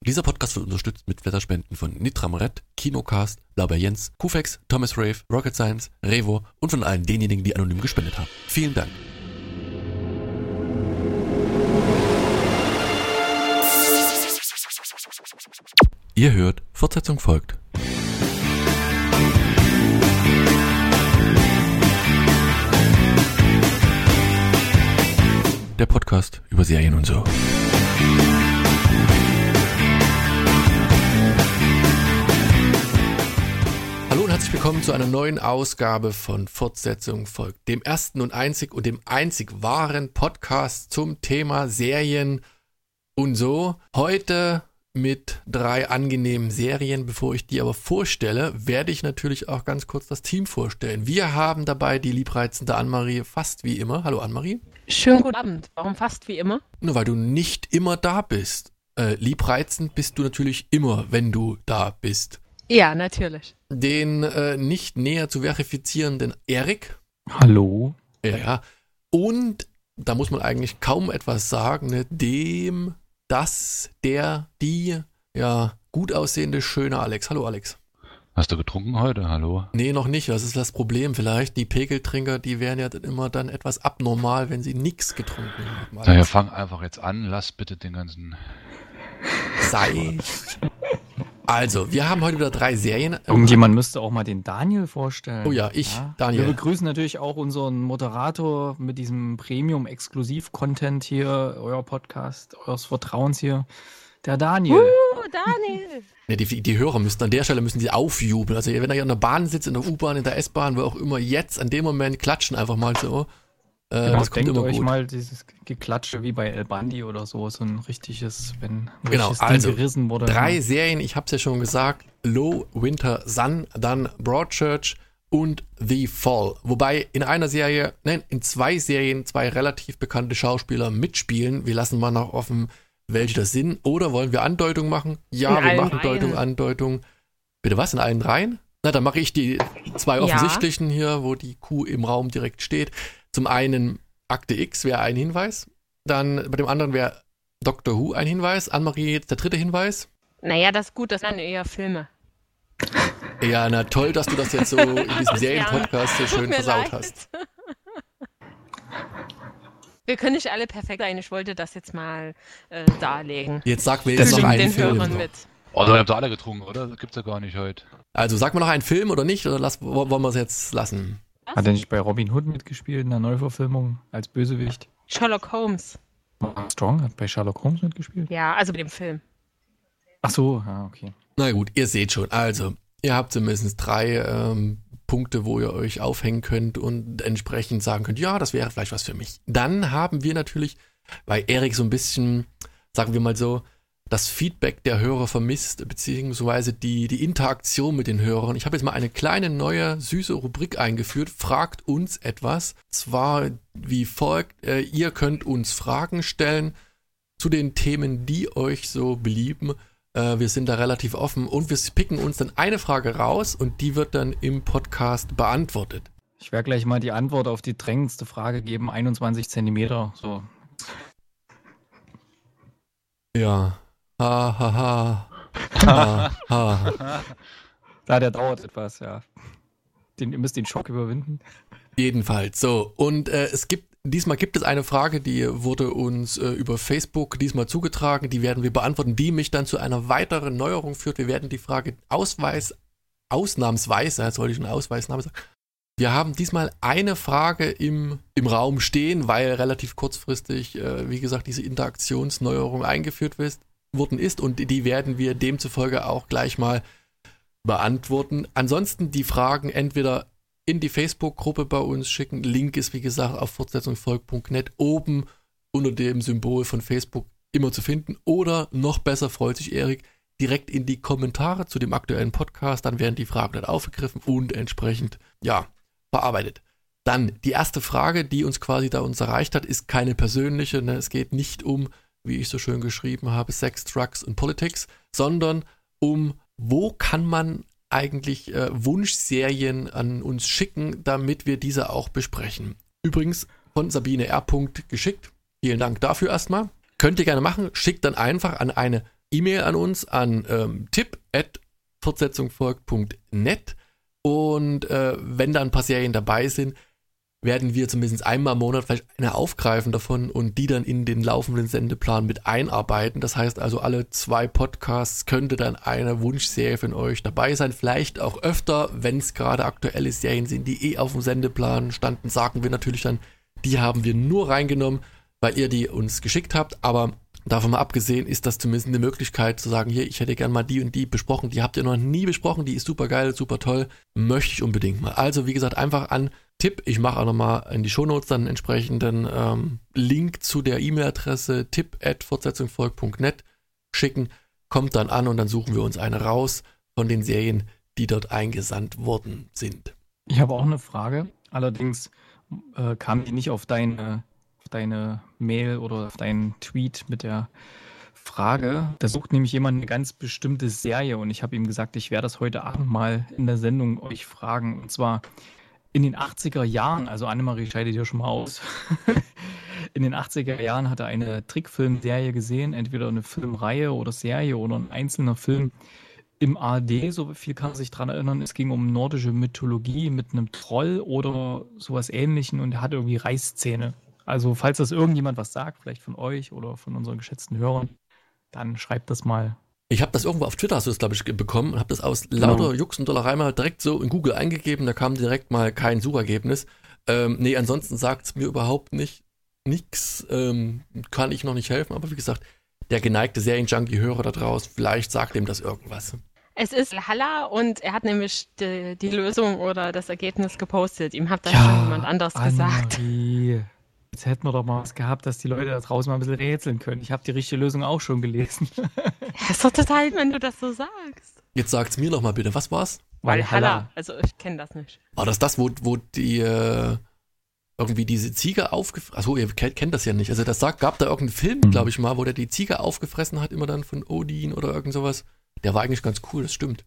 Dieser Podcast wird unterstützt mit Wetterspenden von Nitram Red, Kinocast, Blaubeer Jens, Kufex, Thomas Rave, Rocket Science, Revo und von allen denjenigen, die anonym gespendet haben. Vielen Dank. Ihr hört, Fortsetzung folgt. Der Podcast über Serien und so. Hallo und herzlich willkommen zu einer neuen Ausgabe von Fortsetzung folgt, dem ersten und einzig wahren Podcast zum Thema Serien und so. Heute mit 3 angenehmen Serien. Bevor ich die aber vorstelle, werde ich natürlich auch ganz kurz das Team vorstellen. Wir haben dabei die liebreizende Annemarie, fast wie immer. Hallo Annemarie. Schönen guten Abend. Warum fast wie immer? Nur weil du nicht immer da bist. Liebreizend bist du natürlich immer, wenn du da bist. Ja, natürlich. Den nicht näher zu verifizierenden Erik. Hallo. Ja. Und da muss man eigentlich kaum etwas sagen, ne? Die gut aussehende, schöne Alex. Hallo Alex. Hast du getrunken heute? Hallo? Nee, noch nicht. Das ist das Problem vielleicht. Die Pegeltrinker, die werden ja immer dann etwas abnormal, wenn sie nichts getrunken haben. Daher fang einfach jetzt an. Lass bitte den ganzen... Seicht. Also, wir haben heute wieder 3 Serien. Irgendjemand müsste auch mal den Daniel vorstellen. Oh ja, Daniel. Wir begrüßen natürlich auch unseren Moderator mit diesem Premium-Exklusiv-Content hier, euer Podcast, eures Vertrauens hier, der Daniel. Daniel! Ja, die Hörer müssen an der Stelle sie aufjubeln. Also wenn er hier in der Bahn sitzt, in der U-Bahn, in der S-Bahn, wo auch immer, jetzt an dem Moment klatschen einfach mal so. Das kommt denkt immer euch gut. Mal dieses Geklatsche wie bei El Bandi oder so ein richtiges, wenn ein Genau, richtiges Ding also gerissen wurde. 3 Serien, ich hab's ja schon gesagt, Low Winter Sun, dann Broadchurch und The Fall. Wobei in 2 Serien 2 relativ bekannte Schauspieler mitspielen. Wir lassen mal noch offen, welche das sind. Oder wollen wir Andeutungen machen? Ja, in wir machen allen Andeutung. Bitte was, in allen 3? Na, dann mache ich die 2 offensichtlichen hier, wo die Kuh im Raum direkt steht. Zum einen Akte X wäre ein Hinweis. Dann bei dem anderen wäre Doctor Who ein Hinweis. Annemarie, jetzt der 3. Hinweis. Naja, das ist gut, das sind eher Filme. Ja, na toll, dass du das jetzt so in diesem Serienpodcast so schön versaut hast. Wir können nicht alle perfekt sein. Ich wollte das jetzt mal darlegen. Jetzt sag mir jetzt noch Nimm einen den Film. Hörern mit. Oh, ihr habt alle getrunken, oder? Das gibt's ja gar nicht heute. Also sag mir noch einen Film oder nicht? Oder wollen wir es jetzt lassen? Hat er nicht bei Robin Hood mitgespielt in der Neuverfilmung als Bösewicht? Sherlock Holmes. Mark Strong hat bei Sherlock Holmes mitgespielt? Ja, also bei dem Film. Ach so, ja, okay. Na gut, ihr seht schon. Also, ihr habt zumindest 3 Punkte, wo ihr euch aufhängen könnt und entsprechend sagen könnt, ja, das wäre vielleicht was für mich. Dann haben wir natürlich, weil Erik so ein bisschen, sagen wir mal so, das Feedback der Hörer vermisst, beziehungsweise die Interaktion mit den Hörern. Ich habe jetzt mal eine kleine neue, süße Rubrik eingeführt, fragt uns etwas. Zwar wie folgt, ihr könnt uns Fragen stellen zu den Themen, die euch so belieben. Wir sind da relativ offen und wir picken uns dann eine Frage raus und die wird dann im Podcast beantwortet. Ich werde gleich mal die Antwort auf die drängendste Frage geben, 21 Zentimeter, so. Ja. Ha, ha, ha. Ha, ha. Der dauert etwas, ja. Ihr müsst den Schock überwinden. Jedenfalls, so. Und diesmal gibt es eine Frage, die wurde uns über Facebook diesmal zugetragen. Die werden wir beantworten, die mich dann zu einer weiteren Neuerung führt. Wir werden die Frage ausnahmsweise, jetzt wollte ich einen Ausweisname sagen. Wir haben diesmal eine Frage im Raum stehen, weil relativ kurzfristig, wie gesagt, diese Interaktionsneuerung eingeführt worden ist und die werden wir demzufolge auch gleich mal beantworten. Ansonsten die Fragen entweder in die Facebook-Gruppe bei uns schicken. Link ist, wie gesagt, auf fortsetzungsfolg.net oben unter dem Symbol von Facebook immer zu finden. Oder noch besser, freut sich Erik, direkt in die Kommentare zu dem aktuellen Podcast. Dann werden die Fragen dann aufgegriffen und entsprechend, verarbeitet. Dann die erste Frage, die uns erreicht hat, ist keine persönliche. Ne? Es geht nicht um, wie ich so schön geschrieben habe, Sex, Drugs und Politics, sondern um, wo kann man eigentlich Wunschserien an uns schicken, damit wir diese auch besprechen. Übrigens von Sabine R. geschickt. Vielen Dank dafür erstmal. Könnt ihr gerne machen. Schickt dann einfach an eine E-Mail an uns an tipp@fortsetzungfolgt.net und wenn da ein paar Serien dabei sind, werden wir zumindest einmal im Monat vielleicht eine aufgreifen davon und die dann in den laufenden Sendeplan mit einarbeiten. Das heißt also, alle 2 Podcasts könnte dann eine Wunschserie von euch dabei sein. Vielleicht auch öfter, wenn es gerade aktuelle Serien sind, die auf dem Sendeplan standen, sagen wir natürlich dann, die haben wir nur reingenommen, weil ihr die uns geschickt habt. Aber davon mal abgesehen ist das zumindest eine Möglichkeit zu sagen, hier, ich hätte gern mal die und die besprochen. Die habt ihr noch nie besprochen, die ist super geil, super toll. Möchte ich unbedingt mal. Also wie gesagt, einfach an Tipp, ich mache auch nochmal in die Shownotes dann einen entsprechenden Link zu der E-Mail-Adresse tipp@fortsetzungfolgt.net schicken, kommt dann an und dann suchen wir uns eine raus von den Serien, die dort eingesandt worden sind. Ich habe auch eine Frage, allerdings kam die nicht auf deine Mail oder auf deinen Tweet mit der Frage. Da sucht nämlich jemand eine ganz bestimmte Serie und ich habe ihm gesagt, ich werde das heute Abend mal in der Sendung euch fragen. Und zwar in den 80er Jahren, also Annemarie scheidet hier schon mal aus, in den 80er Jahren hat er eine Trickfilmserie gesehen, entweder eine Filmreihe oder Serie oder ein einzelner Film im ARD, so viel kann er sich dran erinnern. Es ging um nordische Mythologie mit einem Troll oder sowas Ähnlichem und er hatte irgendwie Reißzähne. Also falls das irgendjemand was sagt, vielleicht von euch oder von unseren geschätzten Hörern, dann schreibt das mal. Ich habe das irgendwo auf Twitter, hast du das, glaube ich, bekommen und habe das aus lauter Jux und Dollerei mal direkt so in Google eingegeben, da kam direkt mal kein Suchergebnis. Nee, ansonsten sagt es mir überhaupt nichts, kann ich noch nicht helfen, aber wie gesagt, der geneigte Serienjunkie-Hörer da draußen, vielleicht sagt ihm das irgendwas. Es ist Halla und er hat nämlich die Lösung oder das Ergebnis gepostet. Ihm hat das schon jemand anders gesagt. Jetzt hätten wir doch mal was gehabt, dass die Leute da draußen mal ein bisschen rätseln können. Ich habe die richtige Lösung auch schon gelesen. Das ist doch total, wenn du das so sagst. Jetzt sagt's mir noch mal bitte, was war's? Valhalla. Also ich kenne das nicht. War das, wo die irgendwie diese Ziege aufgefressen... Achso, ihr kennt das ja nicht. Also gab da irgendeinen Film, glaube ich mal, wo der die Ziege aufgefressen hat, immer dann von Odin oder irgend sowas. Der war eigentlich ganz cool, das stimmt.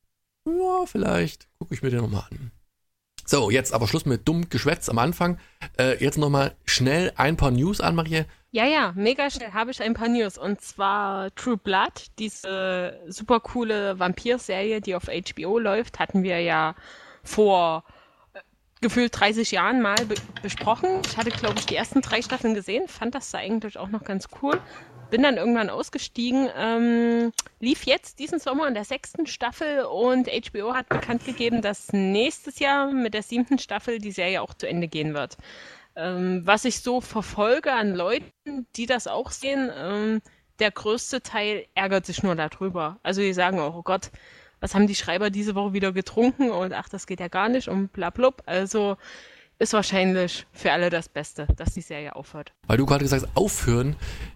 Ja, vielleicht gucke ich mir den nochmal an. So, jetzt aber Schluss mit dumm Geschwätz am Anfang. Jetzt nochmal schnell ein paar News an, Marie. Ja, mega schnell habe ich ein paar News. Und zwar True Blood, diese super coole Vampir-Serie, die auf HBO läuft, hatten wir ja vor gefühlt 30 Jahren mal besprochen. Ich hatte, glaube ich, die ersten 3 Staffeln gesehen, fand das da eigentlich auch noch ganz cool. Bin dann irgendwann ausgestiegen, lief jetzt diesen Sommer in der 6. Staffel und HBO hat bekannt gegeben, dass nächstes Jahr mit der 7. Staffel die Serie auch zu Ende gehen wird. Was ich so verfolge an Leuten, die das auch sehen, der größte Teil ärgert sich nur darüber. Also die sagen auch, oh Gott, was haben die Schreiber diese Woche wieder getrunken und ach, das geht ja gar nicht und blablub. Also ist wahrscheinlich für alle das Beste, dass die Serie aufhört. Weil du gerade gesagt hast, aufhören,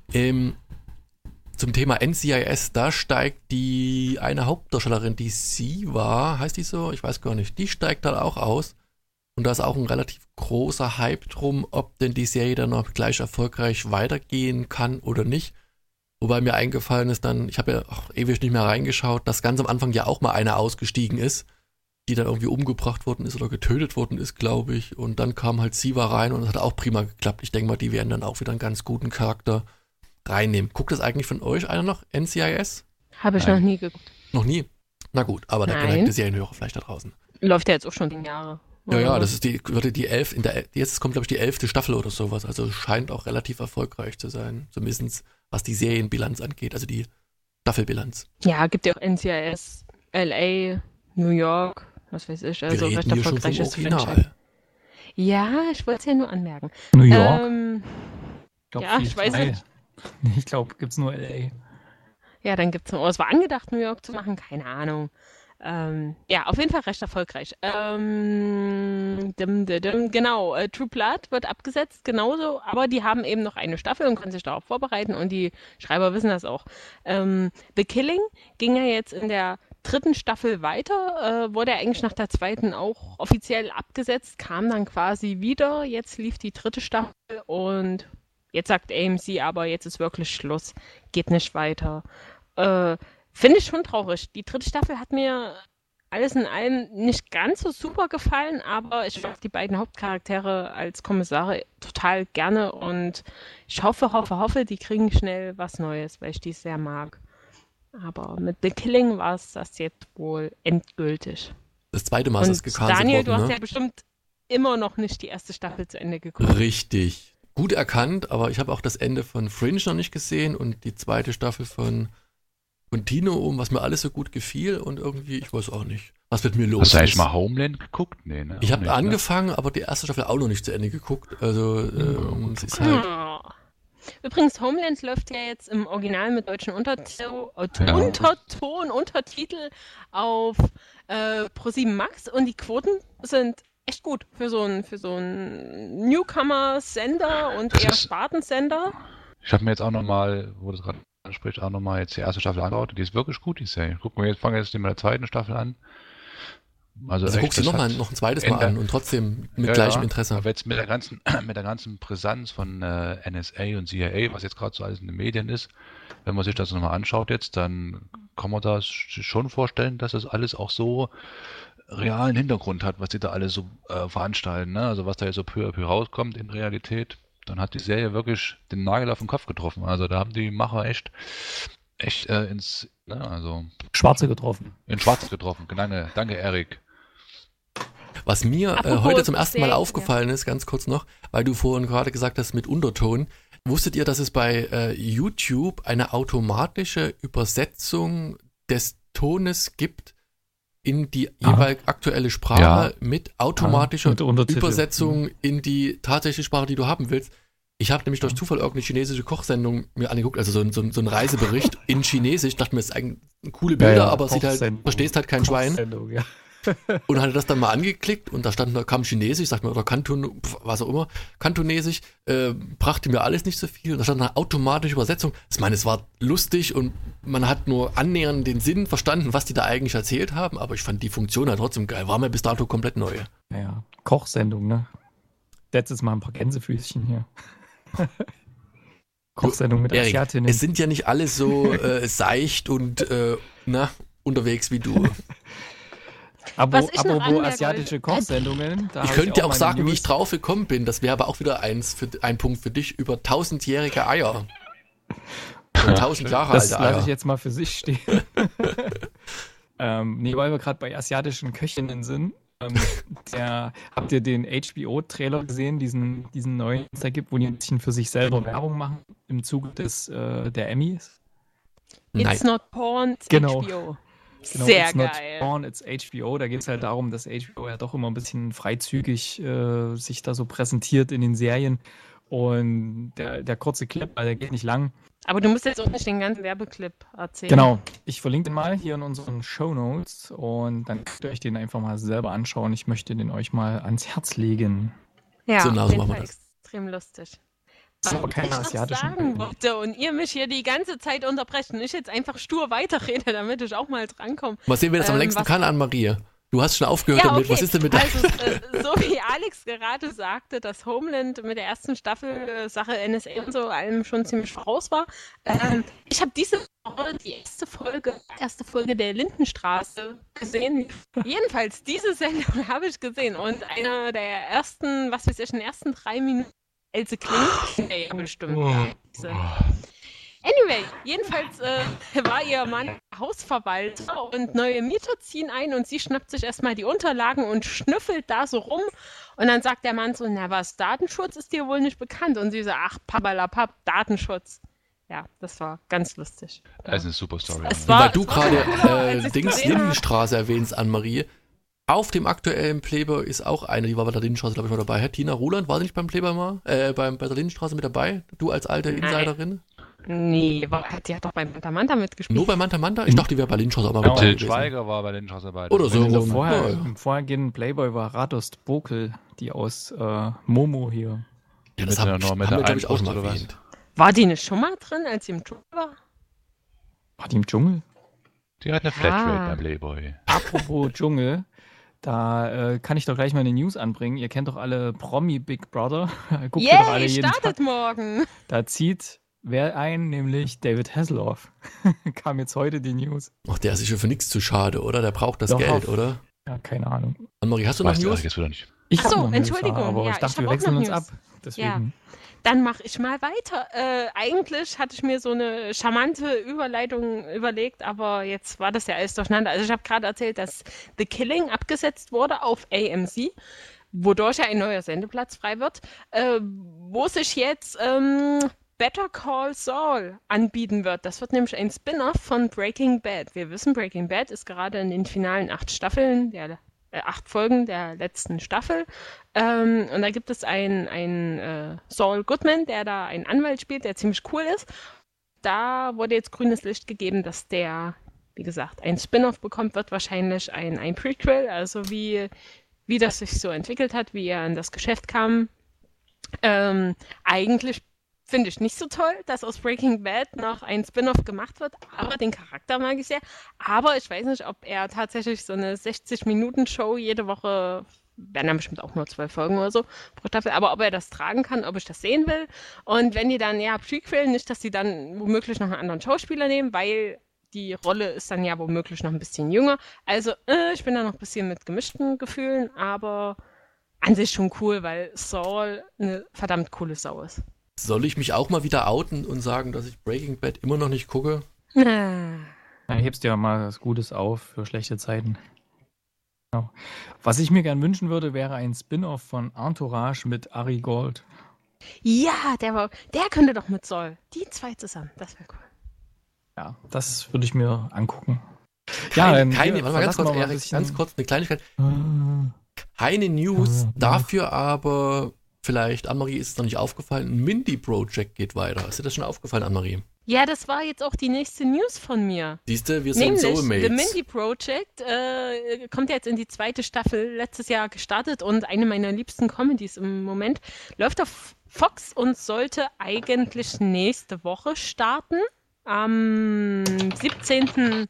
zum Thema NCIS, da steigt die eine Hauptdarstellerin, die sie war, heißt die so? Ich weiß gar nicht. Die steigt dann auch aus. Und da ist auch ein relativ großer Hype drum, ob denn die Serie dann noch gleich erfolgreich weitergehen kann oder nicht. Wobei mir eingefallen ist dann, ich habe ja auch ewig nicht mehr reingeschaut, dass ganz am Anfang ja auch mal eine ausgestiegen ist, die dann irgendwie umgebracht worden ist oder getötet worden ist, glaube ich. Und dann kam halt Siva rein und es hat auch prima geklappt. Ich denke mal, die werden dann auch wieder einen ganz guten Charakter reinnehmen. Guckt das eigentlich von euch einer noch, NCIS? Habe ich noch nie geguckt. Noch nie? Na gut, aber der geneigte Serienhörer vielleicht da draußen. Läuft ja jetzt auch schon 10 Jahre. Ja, das ist die 11, jetzt kommt, glaube ich, die 11. Staffel oder sowas. Also scheint auch relativ erfolgreich zu sein. Zumindest was die Serienbilanz angeht, also die Staffelbilanz. Ja, gibt ja auch NCIS, LA, New York, was weiß ich. Also recht erfolgreiches Franchise. Ja, ich wollte es ja nur anmerken. New York? Ich weiß nicht. Ich glaube, gibt es nur LA. Ja, dann gibt es nur, es war angedacht, New York zu machen, keine Ahnung. Ja, auf jeden Fall recht erfolgreich. Genau, True Blood wird abgesetzt, genauso, aber die haben eben noch eine Staffel und können sich darauf vorbereiten und die Schreiber wissen das auch. The Killing ging ja jetzt in der 3. Staffel weiter, wurde eigentlich nach der 2. auch offiziell abgesetzt, kam dann quasi wieder, jetzt lief die 3. Staffel und jetzt sagt AMC, aber jetzt ist wirklich Schluss, geht nicht weiter. Finde ich schon traurig. Die 3. Staffel hat mir alles in allem nicht ganz so super gefallen, aber ich mag die beiden Hauptcharaktere als Kommissare total gerne und ich hoffe, die kriegen schnell was Neues, weil ich die sehr mag. Aber mit The Killing war es das jetzt wohl endgültig. Das zweite Mal ist es Und gecancelt Daniel, worden, du hast ne? ja bestimmt immer noch nicht die erste Staffel zu Ende geguckt. Richtig. Gut erkannt, aber ich habe auch das Ende von Fringe noch nicht gesehen und die zweite Staffel von Continuum, was mir alles so gut gefiel und irgendwie, ich weiß auch nicht, was mit mir los Hast du eigentlich ist. mal Homeland geguckt? Nee, ne? Ich habe Auch nicht, angefangen, aber die erste Staffel auch noch nicht zu Ende geguckt. Also es ist halt, Oh. Übrigens, Homeland läuft ja jetzt im Original mit deutschen Untertitel auf Pro7 Max und die Quoten sind echt gut für so einen Newcomer-Sender und Das eher ist- Spartensender. Ich habe mir jetzt auch nochmal, wo das gerade anspricht, auch nochmal jetzt die erste Staffel angeschaut. Die ist wirklich gut, die Serie. Fange jetzt mit der zweiten Staffel an. also echt, guckst du das noch hat ein zweites Mal Ende. an und trotzdem mit Ja, gleichem ja. Interesse. Aber jetzt mit der ganzen Brisanz von NSA und CIA, was jetzt gerade so alles in den Medien ist, wenn man sich das nochmal anschaut jetzt, dann kann man da schon vorstellen, dass das alles auch so realen Hintergrund hat, was die da alles so veranstalten. Ne? Also was da jetzt so peu à peu rauskommt in Realität, dann hat die Serie wirklich den Nagel auf den Kopf getroffen. Also da haben die Macher echt ins Schwarze getroffen. Schwarzes getroffen. Danke Erik. Was mir Apropos heute zum ersten Mal Serie, aufgefallen ist, ganz kurz noch, weil du vorhin gerade gesagt hast mit Unterton, wusstet ihr, dass es bei YouTube eine automatische Übersetzung des Tones gibt in die jeweilig aktuelle Sprache mit automatischer mit Untertitel. Übersetzung in die tatsächliche Sprache, die du haben willst? Ich habe nämlich durch Zufall irgendeine chinesische Kochsendung mir angeguckt, also so ein Reisebericht in Chinesisch. Dachte mir, das ist eigentlich coole Bilder, aber sieht halt, verstehst halt kein Schwein. Ja. Und hatte das dann mal angeklickt und da kam Chinesisch, sagt man, oder was auch immer, Kantonesisch, brachte mir alles nicht so viel. Und da stand eine automatische Übersetzung. Ich meine, es war lustig und man hat nur annähernd den Sinn verstanden, was die da eigentlich erzählt haben, aber ich fand die Funktion halt trotzdem geil. War mir bis dato komplett neu. Naja, Kochsendung, ne? Letztes Mal ein paar Gänsefüßchen hier. Kochsendung mit Erik, Asiatinnen. es sind ja nicht alle so seicht und unterwegs wie du. Was ich noch Apropos anmerken asiatische Kochsendungen. Da Ich hab könnte dir auch meine sagen, wie News. ich drauf gekommen bin. Das wäre aber auch wieder ein Punkt für dich über 1000-jährige Eier. Und 1000 Jahre Das alte lasse ich Eier. jetzt mal für sich stehen. Nee, weil wir gerade bei asiatischen Köchinnen sind. Habt ihr den HBO-Trailer gesehen, diesen neuen, den es da gibt, wo die ein bisschen für sich selber Werbung machen im Zuge der Emmys? Nein. It's not porn, it's Genau. HBO. Genau, Sehr it's not geil. porn, it's HBO. Da geht es halt darum, dass HBO ja doch immer ein bisschen freizügig sich da so präsentiert in den Serien. Und der kurze Clip, der geht nicht lang. Aber du musst jetzt auch nicht den ganzen Werbeclip erzählen. Genau, ich verlinke den mal hier in unseren Shownotes und dann könnt ihr euch den einfach mal selber anschauen. Ich möchte den euch mal ans Herz legen. Ja, So, auf na, so jeden machen wir Fall das. extrem lustig. Das ist aber keine ich noch asiatischen sagen Köche. wollte und ihr mich hier die ganze Zeit unterbrecht und ich jetzt einfach stur weiterrede, damit ich auch mal drankomme. Mal sehen, wer das am längsten was- kann, Anne-Marie. Du hast schon aufgehört damit. Was ist denn mit Also, so wie Alex gerade sagte, dass Homeland mit der ersten Staffel Sache NSA und so allem schon ziemlich voraus war. Ich habe diese Woche die erste Folge der Lindenstraße gesehen. Jedenfalls, diese Sendung habe ich gesehen und einer der ersten, was weiß ich, in den ersten 3 Minuten Else Kling, ja bestimmt. Ja, diese. Anyway, jedenfalls war ihr Mann Hausverwalter und neue Mieter ziehen ein und sie schnappt sich erstmal die Unterlagen und schnüffelt da so rum und dann sagt der Mann so, na was, Datenschutz ist dir wohl nicht bekannt und sie so, ach, papalapap, Datenschutz. Ja, das war ganz lustig. Das ist eine super Story. Es Weil war- du es war gerade cooler, als ich's Dings gesehen habe. Lindenstraße erwähnst, Anne-Marie. Auf dem aktuellen Playboy ist auch eine, die war bei der Lindenstraße, glaube ich, mal dabei. Herr Tina Roland, war sie nicht beim Playboy mal? Bei der Lindenstraße mit dabei? Du als alte Insiderin? Nee, die hat doch bei Manta mitgespielt. Nur bei Manta Manta? Ich dachte, die wäre bei Lindenstraße auch mal Genau. dabei Til gewesen. Schweiger war bei den Chance dabei. Oder so. Also rum. vorher, Ja, ja. im vorhergehenden Playboy war Radost Bokel, die aus Momo hier. Ja, das Mit der- haben mit wir, der glaube ich, auch schon mal Einbrust oder was? erwähnt. War die nicht schon mal drin, als sie im Dschungel war? War die im Dschungel? Die hat eine Flatrate Ah. beim Playboy. Apropos Dschungel, da kann ich doch gleich mal eine News anbringen. Ihr kennt doch alle Promi Big Brother. Guckt ihr doch alle Yay, jeden startet Tag. morgen. Da zieht wer ein, nämlich David Hasselhoff. Kam jetzt heute die News. Ach, der ist sich für nichts zu schade, oder? Der braucht das Doch, Geld, auf- oder? Ja, keine Ahnung. Anne-Marie, hast du noch Weißt du News? jetzt wieder nicht. Ich Ach hab so, noch News, Entschuldigung, aber ja, ich dachte, ich wir hab auch wechseln noch uns News. ab. Deswegen. Dann mache ich mal weiter. Eigentlich hatte ich mir so eine charmante Überleitung überlegt, aber jetzt war das ja alles durcheinander. Also ich habe gerade erzählt, dass The Killing abgesetzt wurde auf AMC, wodurch ja ein neuer Sendeplatz frei wird, wo sich jetzt Better Call Saul anbieten wird. Das wird nämlich ein Spin-off von Breaking Bad. Wir wissen, Breaking Bad ist gerade in den finalen 8 Folgen der letzten Staffel. Und da gibt es einen Saul Goodman, der da einen Anwalt spielt, der ziemlich cool ist. Da wurde jetzt grünes Licht gegeben, dass der, wie gesagt, ein Spin-off bekommt, wird wahrscheinlich ein Prequel, also wie das sich so entwickelt hat, wie er in das Geschäft kam. Eigentlich finde ich nicht so toll, dass aus Breaking Bad noch ein Spin-off gemacht wird, aber den Charakter mag ich sehr. Aber ich weiß nicht, ob er tatsächlich so eine 60-Minuten-Show jede Woche, werden dann bestimmt auch nur 12 Folgen oder so pro Staffel, aber ob er das tragen kann, ob ich das sehen will. Und wenn die dann, Prequel, nicht, dass die dann womöglich noch einen anderen Schauspieler nehmen, weil die Rolle ist dann ja womöglich noch ein bisschen jünger. Also ich bin da noch ein bisschen mit gemischten Gefühlen, aber an sich schon cool, weil Saul eine verdammt coole Sau ist. Soll ich mich auch mal wieder outen und sagen, dass ich Breaking Bad immer noch nicht gucke? Dann hebst du ja mal was Gutes auf für schlechte Zeiten. Genau. Was ich mir gern wünschen würde, wäre ein Spin-off von Entourage mit Ari Gold. Ja, der könnte doch mit Saul. Die zwei zusammen, das wäre cool. Ja, das würde ich mir angucken. Warte mal ganz kurz, Erik, ganz kurz eine Kleinigkeit. Keine News, dafür aber vielleicht, Annemarie, ist es noch nicht aufgefallen, ein Mindy-Project geht weiter. Ist dir das schon aufgefallen, Annemarie? Ja, das war jetzt auch die nächste News von mir. Siehste, wir sind Soulmates. The Mindy Project kommt jetzt in die 2. Staffel, letztes Jahr gestartet und eine meiner liebsten Comedies im Moment. Läuft auf Fox und sollte eigentlich nächste Woche starten, am 17.11.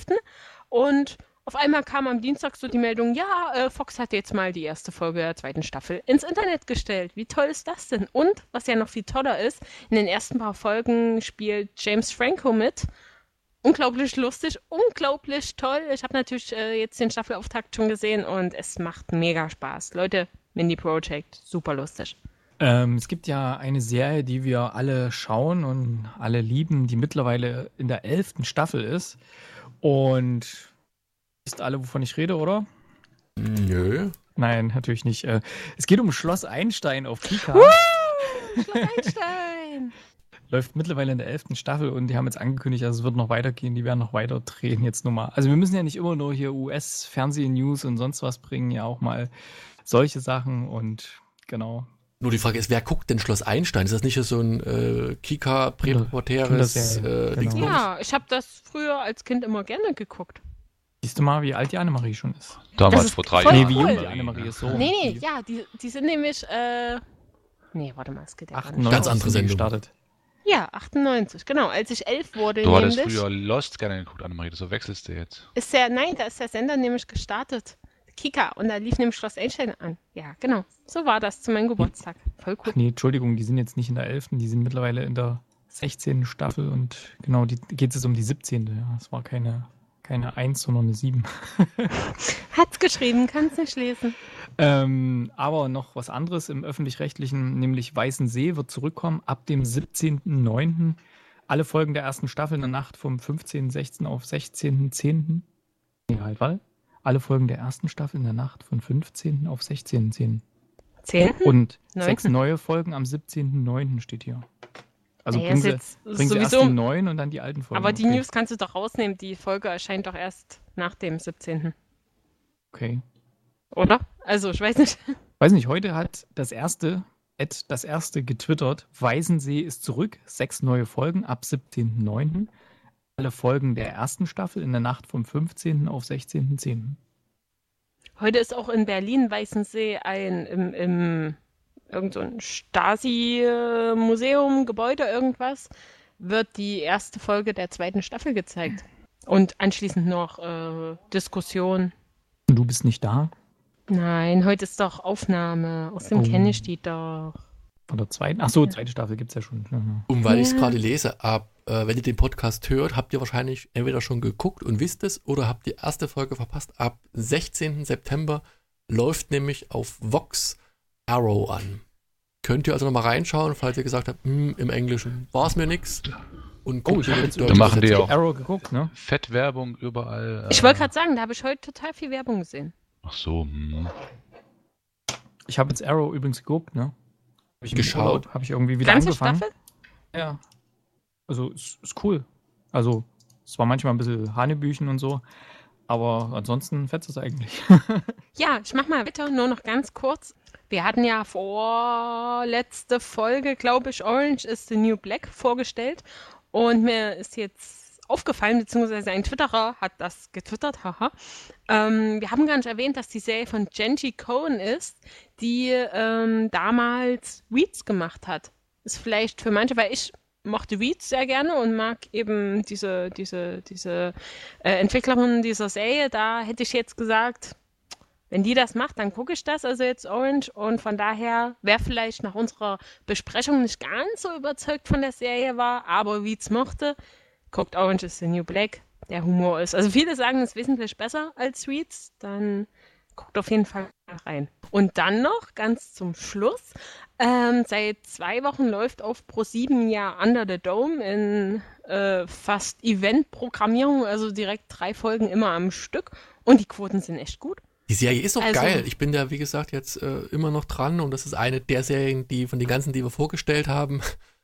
Und auf einmal kam am Dienstag so die Meldung, Fox hat jetzt mal die erste Folge der 2. Staffel ins Internet gestellt. Wie toll ist das denn? Und, was ja noch viel toller ist, in den ersten paar Folgen spielt James Franco mit. Unglaublich lustig, unglaublich toll. Ich habe natürlich jetzt den Staffelauftakt schon gesehen und es macht mega Spaß. Leute, Mindy Project, super lustig. Es gibt ja eine Serie, die wir alle schauen und alle lieben, die mittlerweile in der 11. Staffel ist. Und wisst alle, wovon ich rede, oder? Nö. Nein, natürlich nicht. Es geht um Schloss Einstein auf Kika. Schloss Einstein! Läuft mittlerweile in der 11. Staffel und die haben jetzt angekündigt, also es wird noch weitergehen, die werden noch weiter drehen jetzt nur mal. Also wir müssen ja nicht immer nur hier US-Fernseh-News und sonst was bringen, ja auch mal solche Sachen und genau. Nur die Frage ist, wer guckt denn Schloss Einstein? Ist das nicht so ein Kika-präpubertäres Ding? Genau. Ja, ich habe das früher als Kind immer gerne geguckt. Siehst du mal, wie alt die Annemarie schon ist? Damals vor 3 voll Jahren. Nee, wie jung cool. die Annemarie ist. So. Nee, ja, die sind nämlich, warte mal, es geht ja gar nicht. 98 Ganz andere sind die Sendung. gestartet. Ja, 98, genau. Als ich 11 wurde, Du hattest nämlich, früher Lost gerne geguckt, Annemarie, das verwechselst du jetzt. da ist der Sender nämlich gestartet. Kika, und da lief nämlich Schloss Einstein an. Ja, genau. So war das zu meinem Geburtstag. Voll cool. Ach nee, Entschuldigung, die sind jetzt nicht in der 11., die sind mittlerweile in der 16. Staffel und genau, die geht es um die 17. Ja, es war keine 1, sondern eine 7. Hat's geschrieben, kann's nicht lesen. Aber noch was anderes im Öffentlich-Rechtlichen, nämlich Weißensee wird zurückkommen ab dem 17.09. Alle Folgen der ersten Staffel in der Nacht vom 15.16. auf 16.10. Nee, halt, warte. Alle Folgen der ersten Staffel in der Nacht von 15. auf 16.10. 10. Und 9. 6 neue Folgen am 17.09. steht hier. Also Naja, bringen sie ist jetzt erst sowieso- die neuen und dann die alten Folgen. Aber die Okay. News kannst du doch rausnehmen. Die Folge erscheint doch erst nach dem 17. Okay. Oder? Also, ich weiß nicht. Weiß nicht, heute hat das erste getwittert, Weißensee ist zurück, 6 neue Folgen ab 17.09. Alle Folgen der ersten Staffel in der Nacht vom 15. auf 16.10. Heute ist auch in Berlin Weißensee im irgend so ein Stasi-Museum, Gebäude, irgendwas, wird die erste Folge der 2. Staffel gezeigt. Und anschließend noch Diskussion. Und du bist nicht da? Nein, heute ist doch Aufnahme. Aus dem Oh. kenne ich die doch. Von der zweiten? Ach so, zweite Staffel gibt es ja schon. Ja. Und weil ich es gerade lese, wenn ihr den Podcast hört, habt ihr wahrscheinlich entweder schon geguckt und wisst es oder habt die erste Folge verpasst. Ab 16. September läuft nämlich auf Vox Arrow an. könnt ihr also nochmal reinschauen, falls ihr gesagt habt, im Englischen war es mir nix. Und Oh, ich habe jetzt Da machen die auch Arrow geguckt, ne? Fettwerbung überall. Ich wollte gerade sagen, da habe ich heute total viel Werbung gesehen. Ach so. Ich habe jetzt Arrow übrigens geguckt, ne? Hab ich im Geschaut? Urlaub, habe ich irgendwie wieder Ganze angefangen. Staffel? Ja. Also, ist cool. Also, es war manchmal ein bisschen Hanebüchen und so, aber ansonsten fetzt es eigentlich. Ja, ich mach mal weiter, nur noch ganz kurz. Wir hatten ja vorletzte Folge, glaube ich, Orange is the New Black vorgestellt. Und mir ist jetzt aufgefallen, beziehungsweise ein Twitterer hat das getwittert, haha. Wir haben gar nicht erwähnt, dass die Serie von Jenji Cohen ist, die damals Weeds gemacht hat. Ist vielleicht für manche, weil ich mochte Weeds sehr gerne und mag eben diese Entwicklerin dieser Serie. Da hätte ich jetzt gesagt, wenn die das macht, dann gucke ich das, also jetzt Orange. Und von daher, wer vielleicht nach unserer Besprechung nicht ganz so überzeugt von der Serie war, aber Weeds mochte, guckt Orange is the New Black. Der Humor ist. Also viele sagen, es ist wesentlich besser als Weeds. Dann guckt auf jeden Fall rein. Und dann noch, ganz zum Schluss, seit 2 Wochen läuft auf Pro7 ja Under the Dome in fast Event-Programmierung, also direkt 3 Folgen immer am Stück. Und die Quoten sind echt gut. Die Serie ist auch Also- geil. Ich bin da, wie gesagt, jetzt immer noch dran und das ist eine der Serien, die von den ganzen, die wir vorgestellt haben,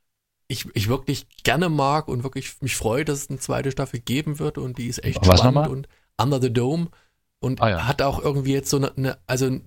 ich wirklich gerne mag und wirklich mich freue, dass es eine zweite Staffel geben wird und die ist echt Was spannend nochmal? und Under the Dome und Ja. hat auch irgendwie jetzt so eine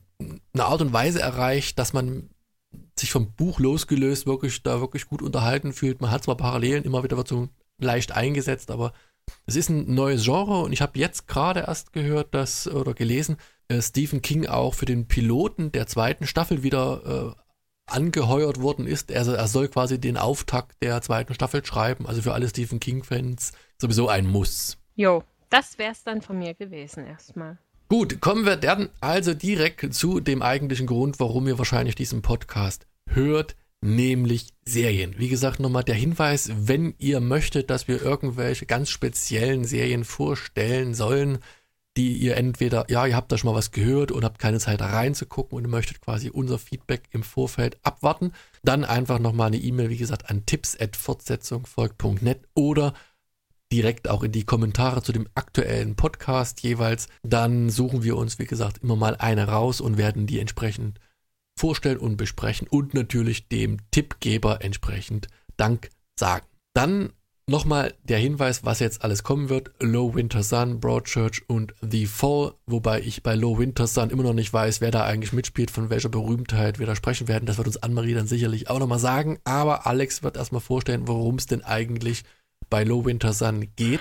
Art und Weise erreicht, dass man sich vom Buch losgelöst wirklich gut unterhalten fühlt. Man hat zwar Parallelen, immer wieder wird so leicht eingesetzt, aber es ist ein neues Genre und ich habe jetzt gerade erst gehört, oder gelesen, Stephen King auch für den Piloten der 2. Staffel wieder angeheuert worden ist. Er soll quasi den Auftakt der 2. Staffel schreiben. Also für alle Stephen King-Fans sowieso ein Muss. Jo, das wär's dann von mir gewesen erstmal. Gut, kommen wir dann also direkt zu dem eigentlichen Grund, warum ihr wahrscheinlich diesen Podcast hört, nämlich Serien. Wie gesagt, nochmal der Hinweis, wenn ihr möchtet, dass wir irgendwelche ganz speziellen Serien vorstellen sollen, die ihr entweder, ihr habt da schon mal was gehört und habt keine Zeit reinzugucken und ihr möchtet quasi unser Feedback im Vorfeld abwarten, dann einfach nochmal eine E-Mail, wie gesagt, an tipps@fortsetzungfolgt.net oder direkt auch in die Kommentare zu dem aktuellen Podcast jeweils. Dann suchen wir uns, wie gesagt, immer mal eine raus und werden die entsprechend vorstellen und besprechen und natürlich dem Tippgeber entsprechend Dank sagen. Dann nochmal der Hinweis, was jetzt alles kommen wird. Low Winter Sun, Broadchurch und The Fall, wobei ich bei Low Winter Sun immer noch nicht weiß, wer da eigentlich mitspielt, von welcher Berühmtheit wir da sprechen werden. Das wird uns Annemarie dann sicherlich auch nochmal sagen, aber Alex wird erstmal vorstellen, worum es denn eigentlich bei Low Winter Sun geht.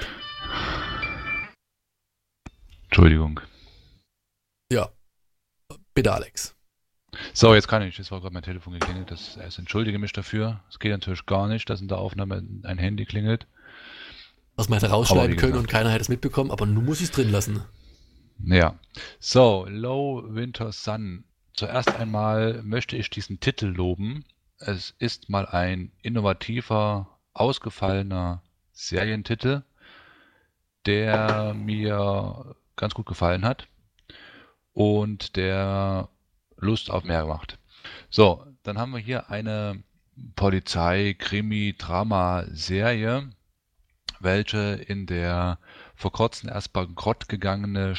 Entschuldigung. Ja, bitte Alex. So, jetzt kann ich. Es war gerade mein Telefon geklingelt. Ich entschuldige mich dafür. Es geht natürlich gar nicht, dass in der Aufnahme ein Handy klingelt. Was man hätte Aber rausschneiden wie können gesagt. und keiner hätte es mitbekommen, aber nun muss ich es drin lassen. Ja. So, Low Winter Sun. Zuerst einmal möchte ich diesen Titel loben. Es ist mal ein innovativer, ausgefallener Serientitel, der mir ganz gut gefallen hat und der Lust auf mehr macht. So, dann haben wir hier eine Polizei-Krimi-Drama-Serie, welche in der vor kurzem erst bankrott gegangenen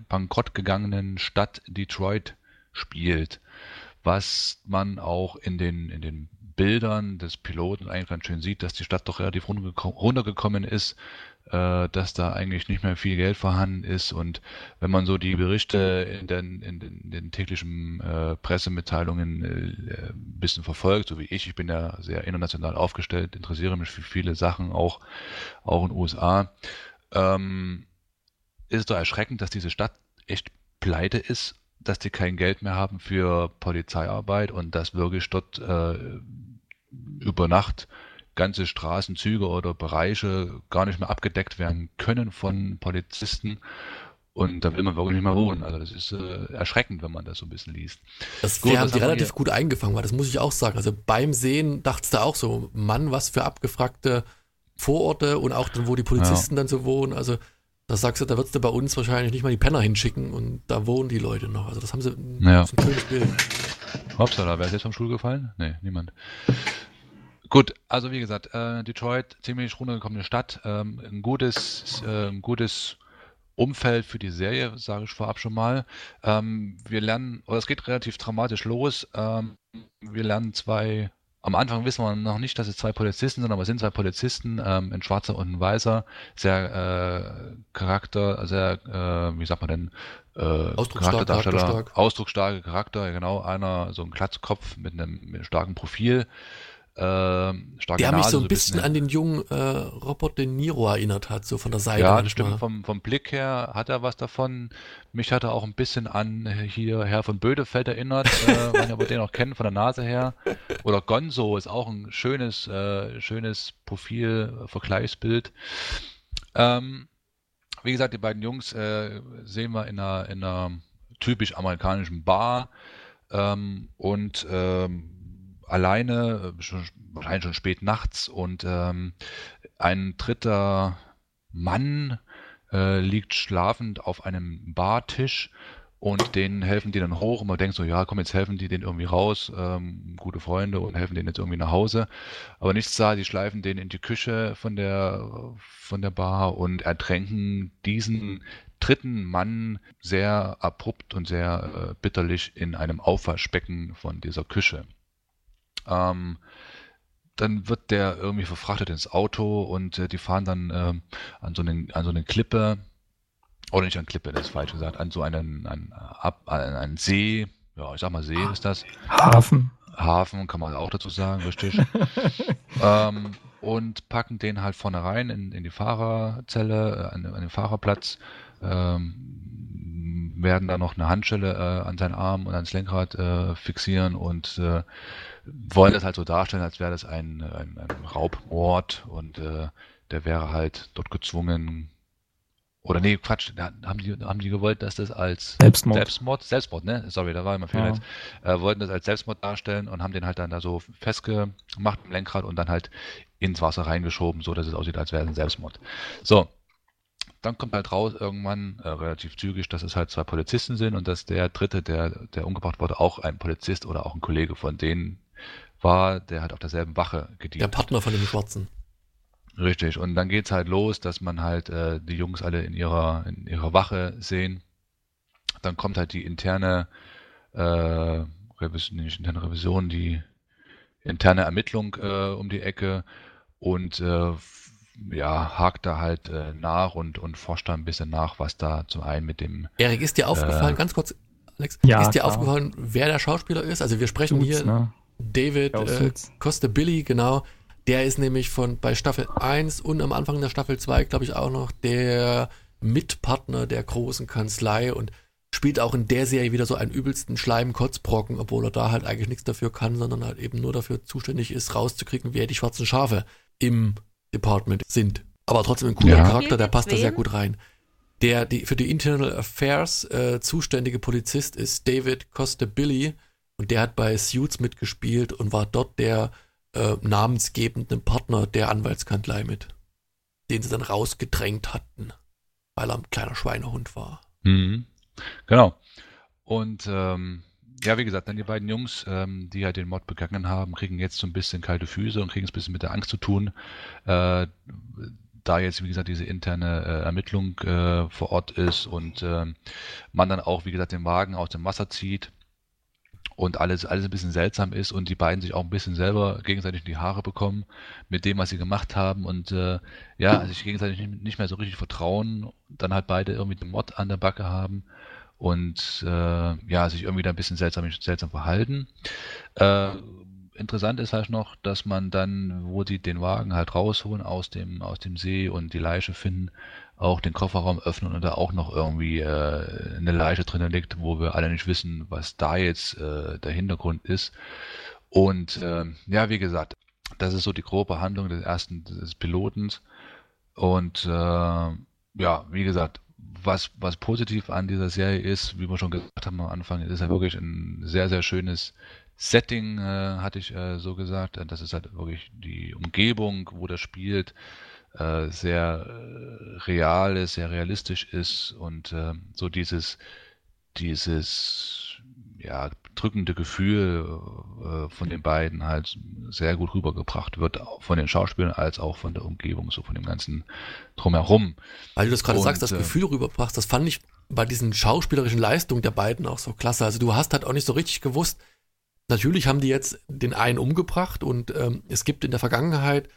Stadt Detroit spielt, was man auch in den Bildern des Piloten eigentlich ganz schön sieht, dass die Stadt doch relativ runtergekommen ist, dass da eigentlich nicht mehr viel Geld vorhanden ist und wenn man so die Berichte in den täglichen Pressemitteilungen ein bisschen verfolgt, so wie ich bin ja sehr international aufgestellt, interessiere mich für viele Sachen, auch in den USA, ist es doch erschreckend, dass diese Stadt echt pleite ist, dass die kein Geld mehr haben für Polizeiarbeit und dass wirklich dort über Nacht ganze Straßenzüge oder Bereiche gar nicht mehr abgedeckt werden können von Polizisten und da will man wirklich nicht mehr wohnen. Also das ist erschreckend, wenn man das so ein bisschen liest. Die haben die relativ gut eingefangen, weil das muss ich auch sagen. Also beim Sehen dachtest du auch so, Mann, was für abgefragte Vororte und auch dann, wo die Polizisten dann so wohnen. Also da sagst du, da würdest du bei uns wahrscheinlich nicht mal die Penner hinschicken und da wohnen die Leute noch. Also das haben sie, das ist ein schönes Bild. Hoppsala, wer ist jetzt vom Stuhl gefallen? Nee, niemand. Gut, also wie gesagt, Detroit, ziemlich runtergekommene Stadt, ein gutes Umfeld für die Serie, sage ich vorab schon mal. Wir lernen, oder es geht relativ dramatisch los. Wir lernen am Anfang wissen wir noch nicht, dass es zwei Polizisten sind, aber es sind zwei Polizisten, ein Schwarzer und ein Weißer, wie sagt man denn, Charakterdarsteller, ausdrucksstarke Charakter, genau, einer, so ein Glatzkopf mit einem starken Profil, starke Der mich Nase, so ein bisschen an den jungen Robert De Niro erinnert hat, so von der Seite. ja, das stimmt, vom Blick her hat er was davon. Mich hat er auch ein bisschen an hier Herr von Bödefeld erinnert, wenn ihr den auch kennt, von der Nase her. Oder Gonzo ist auch ein schönes Profil, Vergleichsbild. Wie gesagt, die beiden Jungs sehen wir in einer typisch amerikanischen Bar und alleine, wahrscheinlich schon spät nachts, und ein dritter Mann liegt schlafend auf einem Bartisch und denen helfen die dann hoch und man denkt so, ja komm, jetzt helfen die den irgendwie raus, gute Freunde, und helfen denen jetzt irgendwie nach Hause. Aber nichts da, die schleifen den in die Küche von der Bar und ertränken diesen dritten Mann sehr abrupt und sehr bitterlich in einem Aufwaschbecken von dieser Küche. Dann wird der irgendwie verfrachtet ins Auto und die fahren dann an so eine Klippe, oder nicht an Klippe, das ist falsch gesagt, an so einen See, ja, ich sag mal See ist das. Hafen. Hafen kann man auch dazu sagen, richtig. Und packen den halt vorne rein in die Fahrerzelle, an den Fahrerplatz, werden da noch eine Handschelle an seinen Arm und ans Lenkrad fixieren und wollen das halt so darstellen, als wäre das ein Raubmord und der wäre halt dort gezwungen, oder nee, Quatsch, haben die gewollt, dass das als Selbstmord, ne? Sorry, da war immer Fehler jetzt. Wollten das als Selbstmord darstellen und haben den halt dann da so festgemacht im Lenkrad und dann halt ins Wasser reingeschoben, so dass es aussieht, als wäre es ein Selbstmord. So, dann kommt halt raus irgendwann, relativ zügig, dass es halt zwei Polizisten sind und dass der dritte, der umgebracht wurde, auch ein Polizist oder auch ein Kollege von denen war, der halt auf derselben Wache gedient. Der Partner von dem Schwarzen. Richtig, und dann geht's halt los, dass man halt die Jungs alle in ihrer Wache sehen. Dann kommt halt die interne Revision, die interne Ermittlung um die Ecke und hakt da halt nach und forscht da ein bisschen nach, was da zum einen mit dem... Erik, ist dir aufgefallen, ganz kurz, Alex, Ja, ist dir klar. aufgefallen, wer der Schauspieler ist? Also wir sprechen Suits, hier ne? David Suits. Costabile, genau. Der ist nämlich bei Staffel 1 und am Anfang der Staffel 2, glaube ich, auch noch der Mitpartner der großen Kanzlei und spielt auch in der Serie wieder so einen übelsten Schleim-Kotzbrocken, obwohl er da halt eigentlich nichts dafür kann, sondern halt eben nur dafür zuständig ist, rauszukriegen, wer die schwarzen Schafe im Department sind. Aber trotzdem ein cooler Charakter, der passt da sehr gut rein. Der für die Internal Affairs zuständige Polizist ist David Costabile und der hat bei Suits mitgespielt und war dort der namensgebenden Partner der Anwaltskanzlei mit, den sie dann rausgedrängt hatten, weil er ein kleiner Schweinehund war. Mhm. Genau. Und wie gesagt, dann die beiden Jungs, die halt den Mord begangen haben, kriegen jetzt so ein bisschen kalte Füße und kriegen es ein bisschen mit der Angst zu tun, da jetzt, wie gesagt, diese interne Ermittlung vor Ort ist und man dann auch, wie gesagt, den Wagen aus dem Wasser zieht und alles ein bisschen seltsam ist und die beiden sich auch ein bisschen selber gegenseitig in die Haare bekommen mit dem, was sie gemacht haben und sich gegenseitig nicht mehr so richtig vertrauen, dann halt beide irgendwie den Mord an der Backe haben und sich irgendwie da ein bisschen seltsam verhalten. Interessant ist halt noch, dass man dann, wo die den Wagen halt rausholen aus dem See und die Leiche finden, auch den Kofferraum öffnen und da auch noch irgendwie eine Leiche drinnen liegt, wo wir alle nicht wissen, was da jetzt der Hintergrund ist. Und wie gesagt, das ist so die grobe Handlung des Pilotens. Und wie gesagt, was positiv an dieser Serie ist, wie wir schon gesagt haben am Anfang, ist ja wirklich ein sehr, sehr schönes Setting, hatte ich so gesagt. Das ist halt wirklich die Umgebung, wo das spielt, sehr real ist, sehr realistisch ist und so dieses drückende Gefühl von den beiden halt sehr gut rübergebracht wird, auch von den Schauspielern als auch von der Umgebung, so von dem ganzen Drumherum. Weil du das gerade Und, sagst, das Gefühl rüberbracht, das fand ich bei diesen schauspielerischen Leistungen der beiden auch so klasse. Also du hast halt auch nicht so richtig gewusst, natürlich haben die jetzt den einen umgebracht und es gibt in der Vergangenheit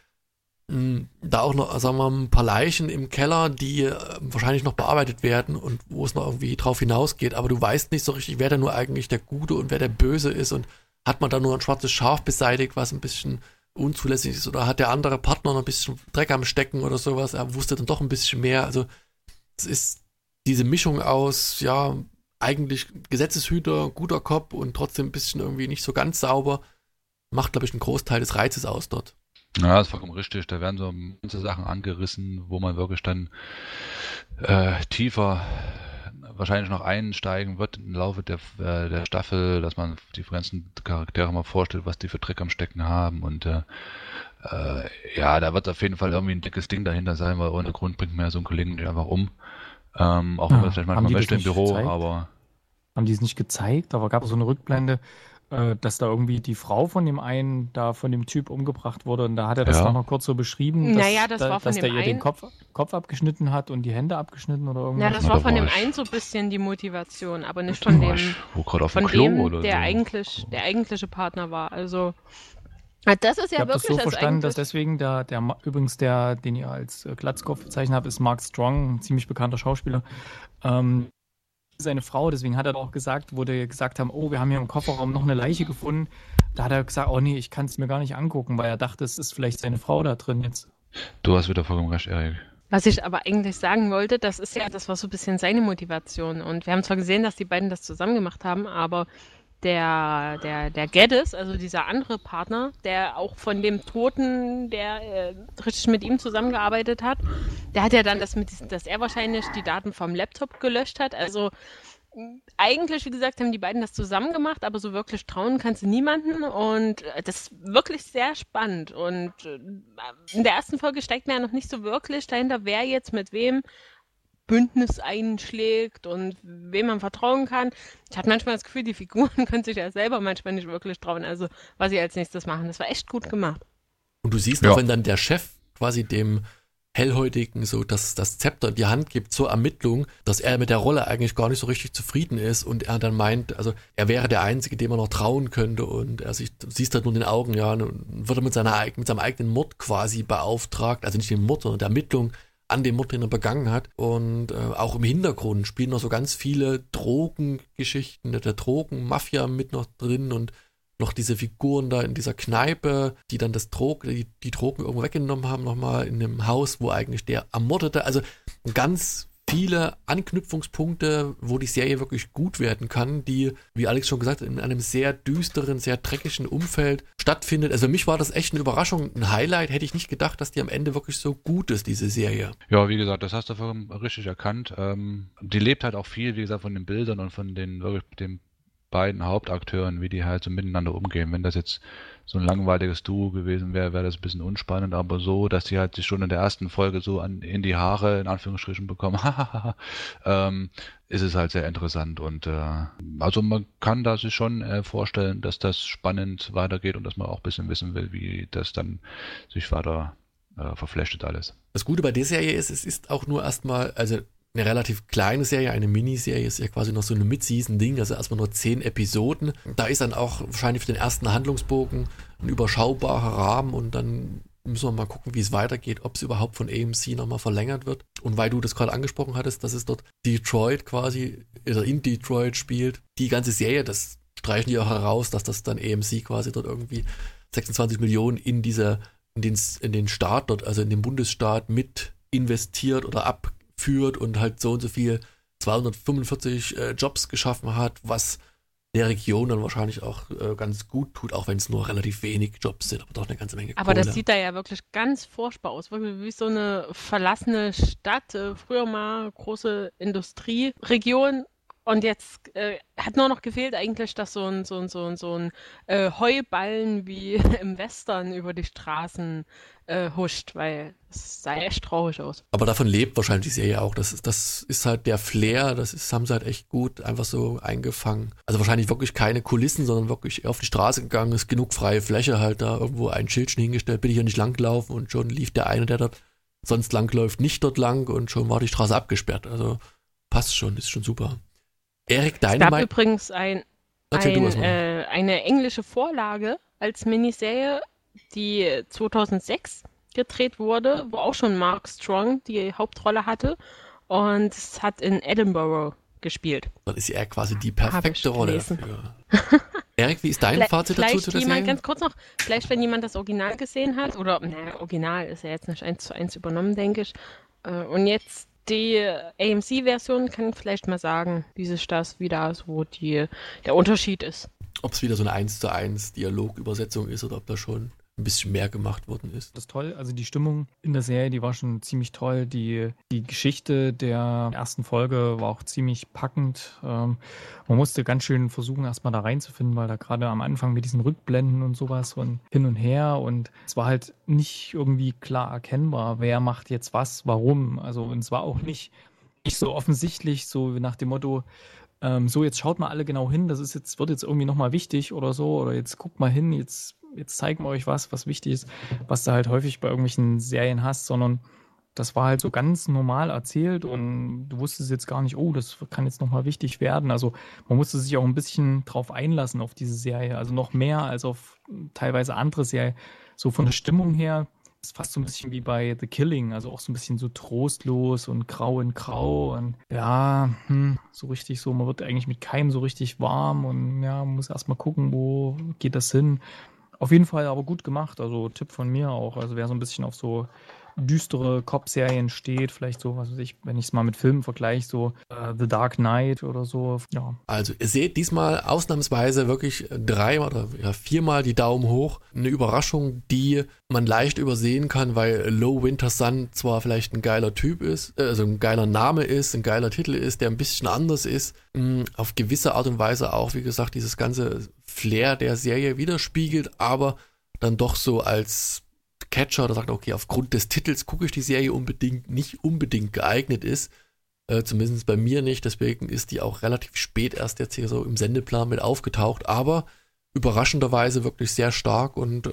da auch noch, sagen wir mal, ein paar Leichen im Keller, die wahrscheinlich noch bearbeitet werden und wo es noch irgendwie drauf hinausgeht, aber du weißt nicht so richtig, wer da nur eigentlich der Gute und wer der Böse ist und hat man da nur ein schwarzes Schaf beseitigt, was ein bisschen unzulässig ist oder hat der andere Partner noch ein bisschen Dreck am Stecken oder sowas, er wusste dann doch ein bisschen mehr, also es ist diese Mischung aus, ja, eigentlich Gesetzeshüter, guter Cop und trotzdem ein bisschen irgendwie nicht so ganz sauber, macht, glaube ich, einen Großteil des Reizes aus dort. Ja, das ist vollkommen richtig. Da werden so ganze Sachen angerissen, wo man wirklich dann tiefer wahrscheinlich noch einsteigen wird im Laufe der Staffel, dass man die ganzen Charaktere mal vorstellt, was die für Dreck am Stecken haben und ja, da wird auf jeden Fall irgendwie ein dickes Ding dahinter sein, weil ohne Grund bringt man ja so einen Kollegen nicht einfach um. Auch wenn man das vielleicht manchmal möchte im Büro, aber... Haben die es nicht gezeigt? Aber gab es so eine Rückblende, dass da irgendwie die Frau von dem einen da von dem Typ umgebracht wurde und da hat er das noch mal kurz so beschrieben, dass der ihr den Kopf abgeschnitten hat und die Hände abgeschnitten oder irgendwas. Ja, das war von dem einen so ein bisschen die Motivation, aber nicht von dem, der eigentliche Partner war. Also das ist ja wirklich das. Ich habe das so verstanden, dass deswegen den ihr als Glatzkopf bezeichnet habt, ist Mark Strong, ein ziemlich bekannter Schauspieler. Seine Frau, deswegen hat er auch gesagt, wo die gesagt haben, oh, wir haben hier im Kofferraum noch eine Leiche gefunden. Da hat er gesagt, oh nee, ich kann es mir gar nicht angucken, weil er dachte, es ist vielleicht seine Frau da drin jetzt. Du hast wieder vollkommen recht, Erik. Was ich aber eigentlich sagen wollte, das war so ein bisschen seine Motivation. Und wir haben zwar gesehen, dass die beiden das zusammen gemacht haben, aber der Geddes, also dieser andere Partner, der auch von dem Toten, der richtig mit ihm zusammengearbeitet hat, der hat ja dann dass er wahrscheinlich die Daten vom Laptop gelöscht hat. Also eigentlich, wie gesagt, haben die beiden das zusammen gemacht, aber so wirklich trauen kannst du niemanden und das ist wirklich sehr spannend und in der ersten Folge steigt man ja noch nicht so wirklich dahinter, wer jetzt mit wem Bündnis einschlägt und wem man vertrauen kann. Ich hatte manchmal das Gefühl, die Figuren können sich ja selber manchmal nicht wirklich trauen, also was sie als nächstes machen. Das war echt gut gemacht. Und du siehst auch, wenn dann der Chef quasi dem Hellhäutigen so das Zepter in die Hand gibt zur Ermittlung, dass er mit der Rolle eigentlich gar nicht so richtig zufrieden ist und er dann meint, also er wäre der Einzige, dem er noch trauen könnte und du siehst halt nur in den Augen, ja, und wird er mit seinem eigenen Mord quasi beauftragt, also nicht den Mord, sondern der Ermittlung an dem Mord, den er begangen hat. Und auch im Hintergrund spielen noch so ganz viele Drogengeschichten, der Drogenmafia mit noch drin und noch diese Figuren da in dieser Kneipe, die dann die Drogen irgendwo weggenommen haben, nochmal in einem Haus, wo eigentlich der Ermordete, also ganz viele Anknüpfungspunkte, wo die Serie wirklich gut werden kann, die, wie Alex schon gesagt hat, in einem sehr düsteren, sehr dreckigen Umfeld stattfindet. Also für mich war das echt eine Überraschung, ein Highlight. Hätte ich nicht gedacht, dass die am Ende wirklich so gut ist, diese Serie. Ja, wie gesagt, das hast du vollkommen richtig erkannt. Die lebt halt auch viel, wie gesagt, von den Bildern und von den beiden Hauptakteuren, wie die halt so miteinander umgehen. Wenn das jetzt so ein langweiliges Duo gewesen wäre, wäre das ein bisschen unspannend, aber so, dass die halt sich schon in der ersten Folge so in die Haare, in Anführungsstrichen, bekommen, ist es halt sehr interessant und also man kann da sich schon vorstellen, dass das spannend weitergeht und dass man auch ein bisschen wissen will, wie das dann sich weiter verflechtet alles. Das Gute bei der Serie ist, es ist auch nur erstmal, also eine relativ kleine Serie, eine Miniserie, ist ja quasi noch so eine Mid-Season-Ding, also erstmal nur 10 Episoden. Da ist dann auch wahrscheinlich für den ersten Handlungsbogen ein überschaubarer Rahmen und dann müssen wir mal gucken, wie es weitergeht, ob es überhaupt von AMC nochmal verlängert wird. Und weil du das gerade angesprochen hattest, dass es dort Detroit quasi, oder in Detroit spielt, die ganze Serie, das streichen die auch heraus, dass das dann AMC quasi dort irgendwie 26 Millionen in den Staat dort, also in den Bundesstaat mit investiert oder abführt und halt so und so viel 245 Jobs geschaffen hat, was der Region dann wahrscheinlich auch ganz gut tut, auch wenn es nur relativ wenig Jobs sind, aber doch eine ganze Menge Aber Kohle. das sieht da ja wirklich ganz furchtbar aus, wirklich wie so eine verlassene Stadt, früher mal große Industrieregion Und jetzt hat nur noch gefehlt eigentlich, dass so ein Heuballen wie im Western über die Straßen huscht, weil es sah echt traurig aus. Aber davon lebt wahrscheinlich die Serie auch. Das ist halt der Flair, haben sie halt echt gut einfach so eingefangen. Also wahrscheinlich wirklich keine Kulissen, sondern wirklich auf die Straße gegangen, ist genug freie Fläche halt da, irgendwo ein Schildchen hingestellt, bin ich ja nicht langgelaufen und schon lief der eine, der dort sonst langläuft, nicht dort lang und schon war die Straße abgesperrt. Also passt schon, ist schon super. Erik, Es gab übrigens eine englische Vorlage als Miniserie, die 2006 gedreht wurde, wo auch schon Mark Strong die Hauptrolle hatte und es hat in Edinburgh gespielt. Dann ist er quasi die perfekte Rolle dafür. Erik, wie ist dein Fazit dazu Vielleicht zu der jemand Serie? ganz kurz noch, vielleicht wenn jemand das Original gesehen hat, oder Original ist ja jetzt nicht 1:1 übernommen, denke ich, und jetzt die AMC-Version kann vielleicht mal sagen, wie sich das wieder so der Unterschied ist. Ob es wieder so eine 1:1 Dialogübersetzung ist oder ob da schon ein bisschen mehr gemacht worden ist. Das ist toll. Also die Stimmung in der Serie, die war schon ziemlich toll. Die Geschichte der ersten Folge war auch ziemlich packend. Man musste ganz schön versuchen, erstmal da reinzufinden, weil da gerade am Anfang mit diesen Rückblenden und sowas und hin und her und es war halt nicht irgendwie klar erkennbar, wer macht jetzt was, warum. Also und es war auch nicht so offensichtlich, so nach dem Motto, so jetzt schaut mal alle genau hin, wird jetzt irgendwie nochmal wichtig oder so, oder jetzt guckt mal hin, jetzt zeigen wir euch was wichtig ist, was du halt häufig bei irgendwelchen Serien hast, sondern das war halt so ganz normal erzählt und du wusstest jetzt gar nicht, oh, das kann jetzt nochmal wichtig werden. Also man musste sich auch ein bisschen drauf einlassen auf diese Serie, also noch mehr als auf teilweise andere Serien. So von der Stimmung her ist fast so ein bisschen wie bei The Killing, also auch so ein bisschen so trostlos und grau in grau und ja, so richtig so, man wird eigentlich mit keinem so richtig warm und ja, man muss erstmal gucken, wo geht das hin. Auf jeden Fall aber gut gemacht, also Tipp von mir auch. Also wer so ein bisschen auf so düstere Cop-Serien steht, vielleicht so, was weiß ich, wenn ich es mal mit Filmen vergleiche, so The Dark Knight oder so, ja. Also ihr seht diesmal ausnahmsweise wirklich 3 oder 4-mal die Daumen hoch. Eine Überraschung, die man leicht übersehen kann, weil Low Winter Sun zwar vielleicht ein geiler Typ ist, also ein geiler Name ist, ein geiler Titel ist, der ein bisschen anders ist, auf gewisse Art und Weise auch, wie gesagt, dieses ganze Flair der Serie widerspiegelt, aber dann doch so als Catcher, der sagt, okay, aufgrund des Titels gucke ich die Serie nicht unbedingt geeignet ist, zumindest bei mir nicht, deswegen ist die auch relativ spät erst jetzt hier so im Sendeplan mit aufgetaucht, aber überraschenderweise wirklich sehr stark und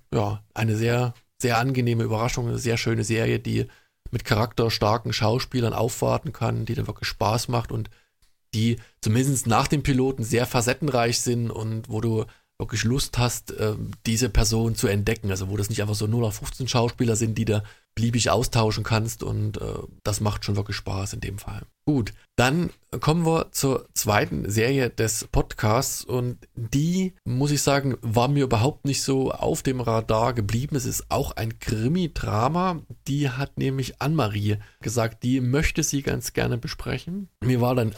eine sehr, sehr angenehme Überraschung, eine sehr schöne Serie, die mit charakterstarken Schauspielern aufwarten kann, die dann wirklich Spaß macht und die zumindest nach dem Piloten sehr facettenreich sind und wo du wirklich Lust hast, diese Person zu entdecken. Also wo das nicht einfach so 0815 Schauspieler sind, die du beliebig austauschen kannst und das macht schon wirklich Spaß in dem Fall. Gut, dann kommen wir zur zweiten Serie des Podcasts und die, muss ich sagen, war mir überhaupt nicht so auf dem Radar geblieben. Es ist auch ein Krimi-Drama. Die hat nämlich Annemarie gesagt, die möchte sie ganz gerne besprechen. Mir war dann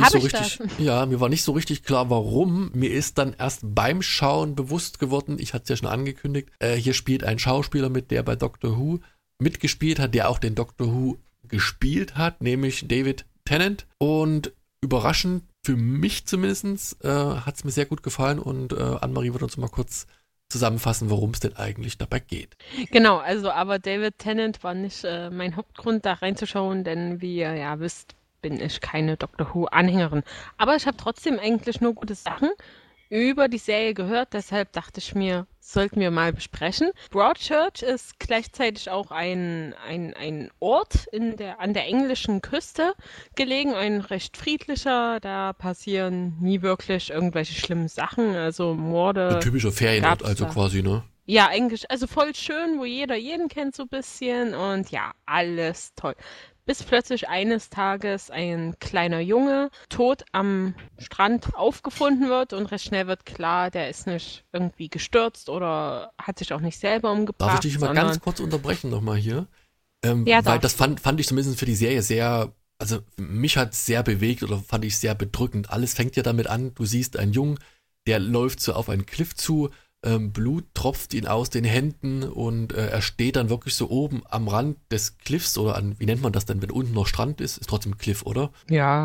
mir war nicht so richtig klar, warum. Mir ist dann erst beim Schauen bewusst geworden, ich hatte es ja schon angekündigt, hier spielt ein Schauspieler mit, der bei Doctor Who mitgespielt hat, der auch den Doctor Who gespielt hat, nämlich David Tennant. Und überraschend, für mich zumindest, hat es mir sehr gut gefallen und Annemarie wird uns mal kurz zusammenfassen, worum es denn eigentlich dabei geht. Genau, also aber David Tennant war nicht mein Hauptgrund, da reinzuschauen, denn wie ihr ja wisst, bin ich keine Doctor Who-Anhängerin. Aber ich habe trotzdem eigentlich nur gute Sachen über die Serie gehört, deshalb dachte ich mir, sollten wir mal besprechen. Broadchurch ist gleichzeitig auch ein Ort an der englischen Küste gelegen, ein recht friedlicher, da passieren nie wirklich irgendwelche schlimmen Sachen, also Morde. Ein typischer Ferienort also quasi, ne? Ja, eigentlich, also voll schön, wo jeder jeden kennt so ein bisschen und ja, alles toll. Bis plötzlich eines Tages ein kleiner Junge tot am Strand aufgefunden wird und recht schnell wird klar, der ist nicht irgendwie gestürzt oder hat sich auch nicht selber umgebracht. Darf ich dich mal ganz kurz unterbrechen nochmal hier? Ja, weil das fand ich zumindest für die Serie sehr, also mich hat es sehr bewegt oder fand ich sehr bedrückend. Alles fängt ja damit an, du siehst einen Jungen, der läuft so auf einen Cliff zu, Blut tropft ihn aus den Händen und er steht dann wirklich so oben am Rand des Cliffs oder wie nennt man das denn, wenn unten noch Strand ist? Ist trotzdem Cliff, oder? Ja,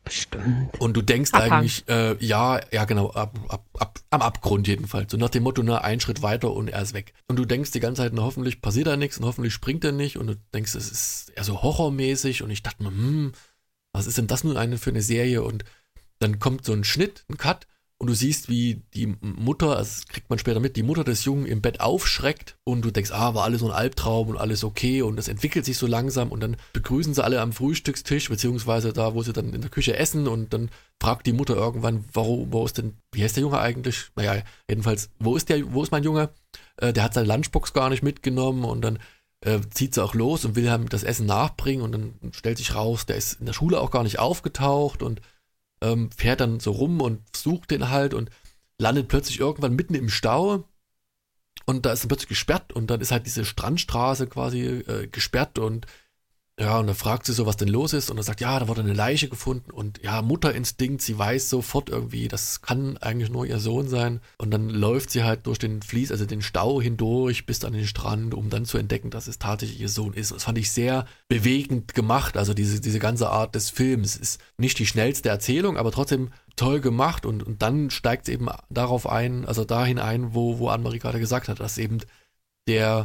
Bestimmt. Und du denkst Abhang. eigentlich, ja, genau, am Abgrund jedenfalls. So nach dem Motto, ein Schritt weiter und er ist weg. Und du denkst die ganze Zeit, hoffentlich passiert da nichts und hoffentlich springt er nicht. Und du denkst, es ist eher so horrormäßig. Und ich dachte mir, was ist denn das nun für eine Serie? Und dann kommt so ein Schnitt, ein Cut. Und du siehst, wie die Mutter, also das kriegt man später mit, die Mutter des Jungen im Bett aufschreckt und du denkst, war alles so ein Albtraum und alles okay und es entwickelt sich so langsam und dann begrüßen sie alle am Frühstückstisch, beziehungsweise da, wo sie dann in der Küche essen und dann fragt die Mutter irgendwann, wo ist denn, wie heißt der Junge eigentlich? Naja, jedenfalls, wo ist mein Junge? Der hat seine Lunchbox gar nicht mitgenommen und dann zieht sie auch los und will ihm das Essen nachbringen und dann stellt sich raus, der ist in der Schule auch gar nicht aufgetaucht und fährt dann so rum und sucht den halt und landet plötzlich irgendwann mitten im Stau und da ist dann plötzlich gesperrt und dann ist halt diese Strandstraße quasi gesperrt und ja, und dann fragt sie so, was denn los ist und er sagt, ja, da wurde eine Leiche gefunden und ja, Mutterinstinkt, sie weiß sofort irgendwie, das kann eigentlich nur ihr Sohn sein und dann läuft sie halt durch den Fließ, also den Stau hindurch bis an den Strand, um dann zu entdecken, dass es tatsächlich ihr Sohn ist. Und das fand ich sehr bewegend gemacht, also diese ganze Art des Films ist nicht die schnellste Erzählung, aber trotzdem toll gemacht und dann steigt es eben darauf ein, also dahin ein, wo Annemarie gerade gesagt hat, dass eben der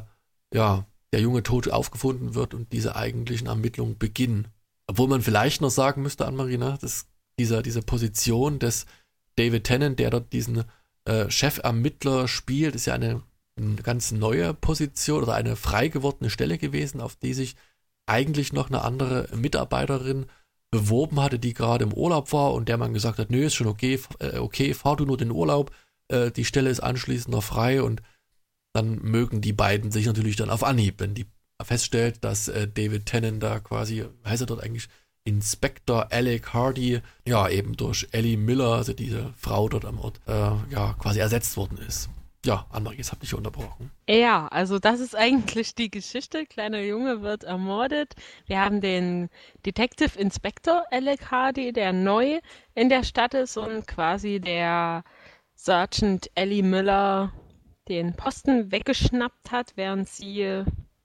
Junge tot aufgefunden wird und diese eigentlichen Ermittlungen beginnen. Obwohl man vielleicht noch sagen müsste, Annemarie, dass diese Position des David Tennant, der dort diesen Chefermittler spielt, ist ja eine ganz neue Position oder eine frei gewordene Stelle gewesen, auf die sich eigentlich noch eine andere Mitarbeiterin beworben hatte, die gerade im Urlaub war und der man gesagt hat, nö, ist schon okay, fahr du nur den Urlaub, die Stelle ist anschließend noch frei und dann mögen die beiden sich natürlich dann auf Anhieb, wenn die feststellt, dass David Tennant da quasi, heißt er dort eigentlich Inspector Alec Hardy, ja eben durch Ellie Miller, also diese Frau dort am Ort, quasi ersetzt worden ist. Ja, Annemarie, jetzt hab ich unterbrochen. Ja, also das ist eigentlich die Geschichte. Kleiner Junge wird ermordet. Wir haben den Detective Inspector Alec Hardy, der neu in der Stadt ist und quasi der Sergeant Ellie Miller den Posten weggeschnappt hat, während sie,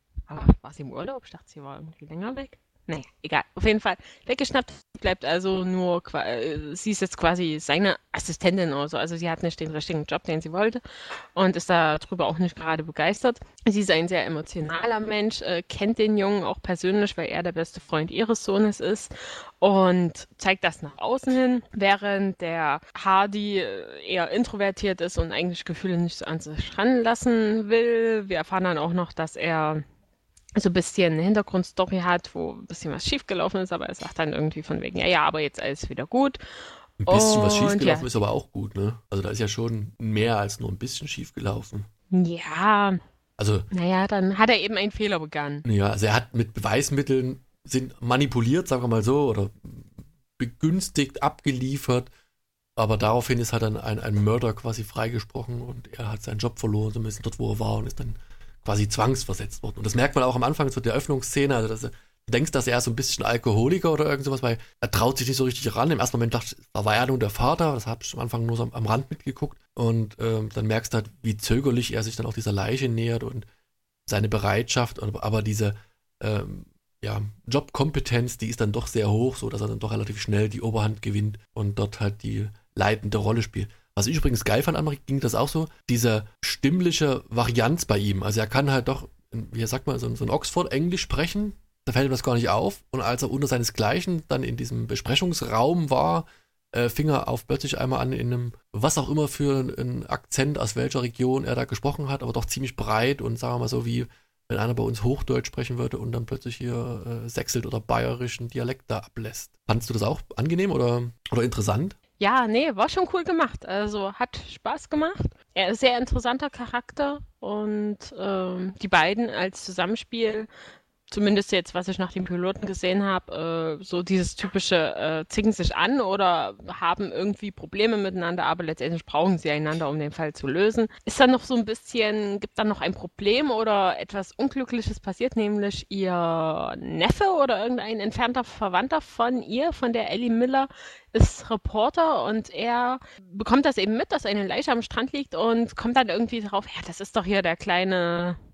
war sie im Urlaub? Ich dachte, sie war irgendwie länger weg. Naja, egal. Auf jeden Fall weggeschnappt, bleibt also nur, sie ist jetzt quasi seine Assistentin oder so. Also sie hat nicht den richtigen Job, den sie wollte und ist darüber auch nicht gerade begeistert. Sie ist ein sehr emotionaler Mensch, kennt den Jungen auch persönlich, weil er der beste Freund ihres Sohnes ist und zeigt das nach außen hin, während der Hardy eher introvertiert ist und eigentlich Gefühle nicht so an sich ranlassen will. Wir erfahren dann auch noch, dass er so ein bisschen eine Hintergrundstory hat, wo ein bisschen was schiefgelaufen ist, aber er sagt dann irgendwie von wegen, ja, aber jetzt alles wieder gut. Ein bisschen was Und schiefgelaufen ja. ist aber auch gut, ne? Also da ist ja schon mehr als nur ein bisschen schiefgelaufen. Ja, Also, naja, dann hat er eben einen Fehler begangen. ja, also er hat mit Beweismitteln manipuliert, sagen wir mal so, oder begünstigt, abgeliefert, aber daraufhin ist halt dann ein Mörder quasi freigesprochen und er hat seinen Job verloren, so ein bisschen dort, wo er war und ist dann quasi zwangsversetzt worden. Und das merkt man auch am Anfang zu der Öffnungsszene, also du denkst, dass er so ein bisschen Alkoholiker oder irgend sowas, weil er traut sich nicht so richtig ran. Im ersten Moment dachte ich, da war er nun der Vater, das habe ich am Anfang nur so am Rand mitgeguckt und dann merkst du halt, wie zögerlich er sich dann auch dieser Leiche nähert und seine Bereitschaft, aber diese Jobkompetenz, die ist dann doch sehr hoch, so dass er dann doch relativ schnell die Oberhand gewinnt und dort halt die leitende Rolle spielt. Was ich übrigens geil fand, Annemarie, ging das auch so, diese stimmliche Varianz bei ihm. Also er kann halt doch, wie sagt man, so ein Oxford-Englisch sprechen, da fällt ihm das gar nicht auf. Und als er unter seinesgleichen dann in diesem Besprechungsraum war, fing er plötzlich einmal an, in einem, was auch immer für einen Akzent, aus welcher Region er da gesprochen hat, aber doch ziemlich breit und sagen wir mal so, wie wenn einer bei uns Hochdeutsch sprechen würde und dann plötzlich hier sächselt oder bayerischen Dialekt da ablässt. Fandest du das auch angenehm oder interessant? Ja, nee, war schon cool gemacht. Also hat Spaß gemacht. Er ist ein sehr interessanter Charakter und die beiden als Zusammenspiel, zumindest jetzt, was ich nach dem Piloten gesehen habe, so dieses typische zicken sich an oder haben irgendwie Probleme miteinander, aber letztendlich brauchen sie einander, um den Fall zu lösen. Ist dann noch so ein bisschen, gibt dann noch ein Problem oder etwas Unglückliches passiert, nämlich ihr Neffe oder irgendein entfernter Verwandter von ihr, von der Ellie Miller, ist Reporter und er bekommt das eben mit, dass eine Leiche am Strand liegt und kommt dann irgendwie drauf, ja, das ist doch hier der kleine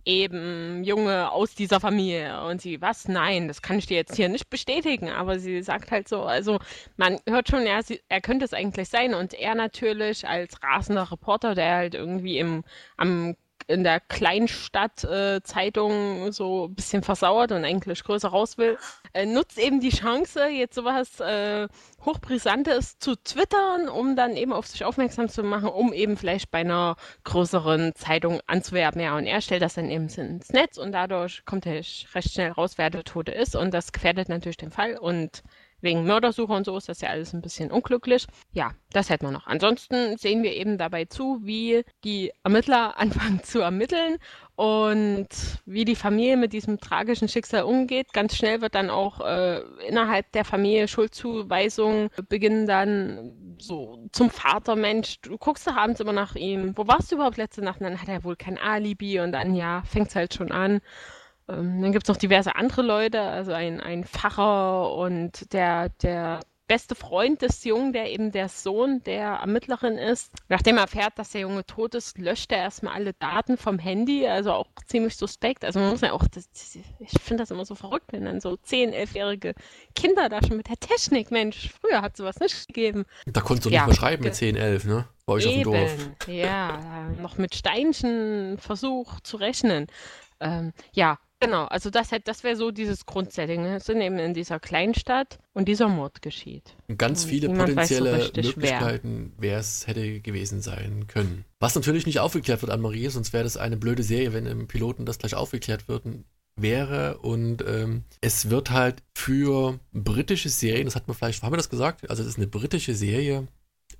eben Junge aus dieser Familie. Und sie, was? Nein, das kann ich dir jetzt hier nicht bestätigen. Aber sie sagt halt so, also man hört schon, er könnte es eigentlich sein. Und er natürlich als rasender Reporter, der halt irgendwie in der Kleinstadt-Zeitung so ein bisschen versauert und eigentlich größer raus will, nutzt eben die Chance, jetzt sowas Hochbrisantes zu twittern, um dann eben auf sich aufmerksam zu machen, um eben vielleicht bei einer größeren Zeitung anzuwerben. Ja, und er stellt das dann eben ins Netz und dadurch kommt er recht schnell raus, wer der Tote ist und das gefährdet natürlich den Fall und wegen Mördersuche und so ist das ja alles ein bisschen unglücklich. Ja, das hätten wir noch. Ansonsten sehen wir eben dabei zu, wie die Ermittler anfangen zu ermitteln und wie die Familie mit diesem tragischen Schicksal umgeht. Ganz schnell wird dann auch innerhalb der Familie Schuldzuweisungen beginnen dann so zum Vater, Mensch, du guckst doch abends immer nach ihm. Wo warst du überhaupt letzte Nacht? Und dann hat er wohl kein Alibi und dann, ja, fängt es halt schon an. Dann gibt es noch diverse andere Leute, also ein Pfarrer und der beste Freund des Jungen, der eben der Sohn der Ermittlerin ist. Nachdem er erfährt, dass der Junge tot ist, löscht er erstmal alle Daten vom Handy, also auch ziemlich suspekt. Also man muss ja auch, ich finde das immer so verrückt, wenn dann so 10-, 11-jährige Kinder da schon mit der Technik, Mensch, früher hat sowas nicht gegeben. Da konntest du nicht mehr schreiben mit 10, 11, ne? Bei euch Eben, auf dem Dorf. ja, noch mit Steinchen Versuch zu rechnen. Ja, genau, also das wäre so dieses Grundsetting. Ne? Wir sind eben in dieser Kleinstadt und dieser Mord geschieht. Und ganz Und viele niemand weiß so potenzielle richtig, Möglichkeiten, wer es hätte gewesen sein können. Was natürlich nicht aufgeklärt wird, Anne-Marie, sonst wäre das eine blöde Serie, wenn im Piloten das gleich aufgeklärt wäre. Und es wird halt für britische Serien, das hat man vielleicht, haben wir das gesagt? Also es ist eine britische Serie,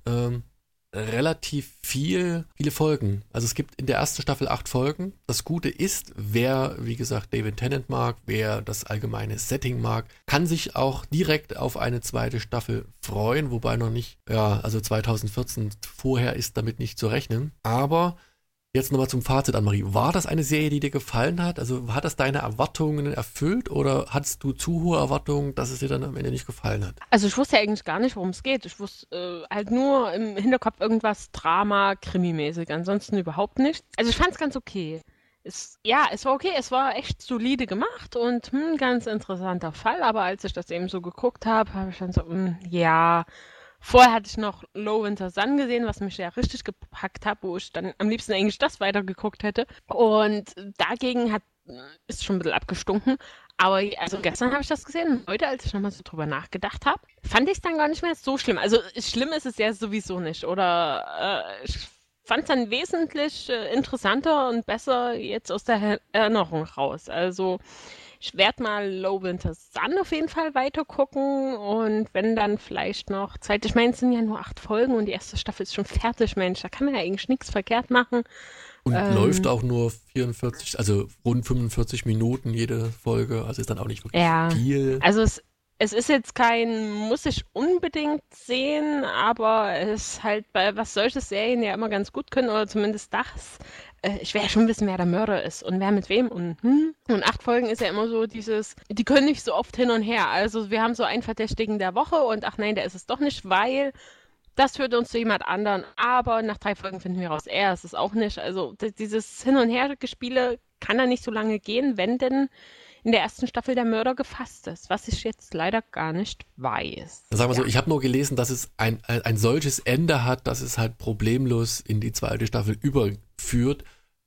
relativ viele Folgen. Also es gibt in der ersten Staffel 8 Folgen. Das Gute ist, wer, wie gesagt, David Tennant mag, wer das allgemeine Setting mag, kann sich auch direkt auf eine zweite Staffel freuen, wobei noch nicht, ja, also 2014 vorher ist damit nicht zu rechnen. Aber jetzt nochmal zum Fazit, Anne-Marie. War das eine Serie, die dir gefallen hat? Also hat das deine Erwartungen erfüllt oder hattest du zu hohe Erwartungen, dass es dir dann am Ende nicht gefallen hat? Also ich wusste ja eigentlich gar nicht, worum es geht. Ich wusste halt nur im Hinterkopf irgendwas Drama, Krimi-mäßig. Ansonsten überhaupt nichts. Also ich fand es ganz okay. Es war okay. Es war echt solide gemacht und ganz interessanter Fall. Aber als ich das eben so geguckt habe, habe ich dann so, ja. Vorher hatte ich noch Low Winter Sun gesehen, was mich ja richtig gepackt hat, wo ich dann am liebsten eigentlich das weitergeguckt hätte. Und dagegen ist schon ein bisschen abgestunken. Aber also gestern habe ich das gesehen und heute, als ich nochmal so drüber nachgedacht habe, fand ich es dann gar nicht mehr so schlimm. Also schlimm ist es ja sowieso nicht. Oder ich fand es dann wesentlich interessanter und besser jetzt aus der Erinnerung raus. Also ich werde mal Low Winter Sun auf jeden Fall weiter gucken und wenn dann vielleicht noch Zeit. Ich meine, es sind ja nur 8 Folgen und die erste Staffel ist schon fertig, Mensch. Da kann man ja eigentlich nichts verkehrt machen. Und läuft auch nur 44, also rund 45 Minuten jede Folge. Also ist dann auch nicht wirklich viel. Also es ist jetzt muss ich unbedingt sehen, aber es ist halt was solche Serien ja immer ganz gut können, oder zumindest das. Ich will ja schon wissen, wer der Mörder ist und wer mit wem und 8 Folgen ist ja immer so die können nicht so oft hin und her. Also wir haben so einen Verdächtigen der Woche und ach nein, der ist es doch nicht, weil das führt uns zu jemand anderen. Aber nach 3 Folgen finden wir raus, er ist es auch nicht. Also dieses Hin- und Her-Gespiele kann da nicht so lange gehen, wenn denn in der ersten Staffel der Mörder gefasst ist, was ich jetzt leider gar nicht weiß. Sagen wir so, ich habe nur gelesen, dass es ein solches Ende hat, dass es halt problemlos in die zweite Staffel überführt.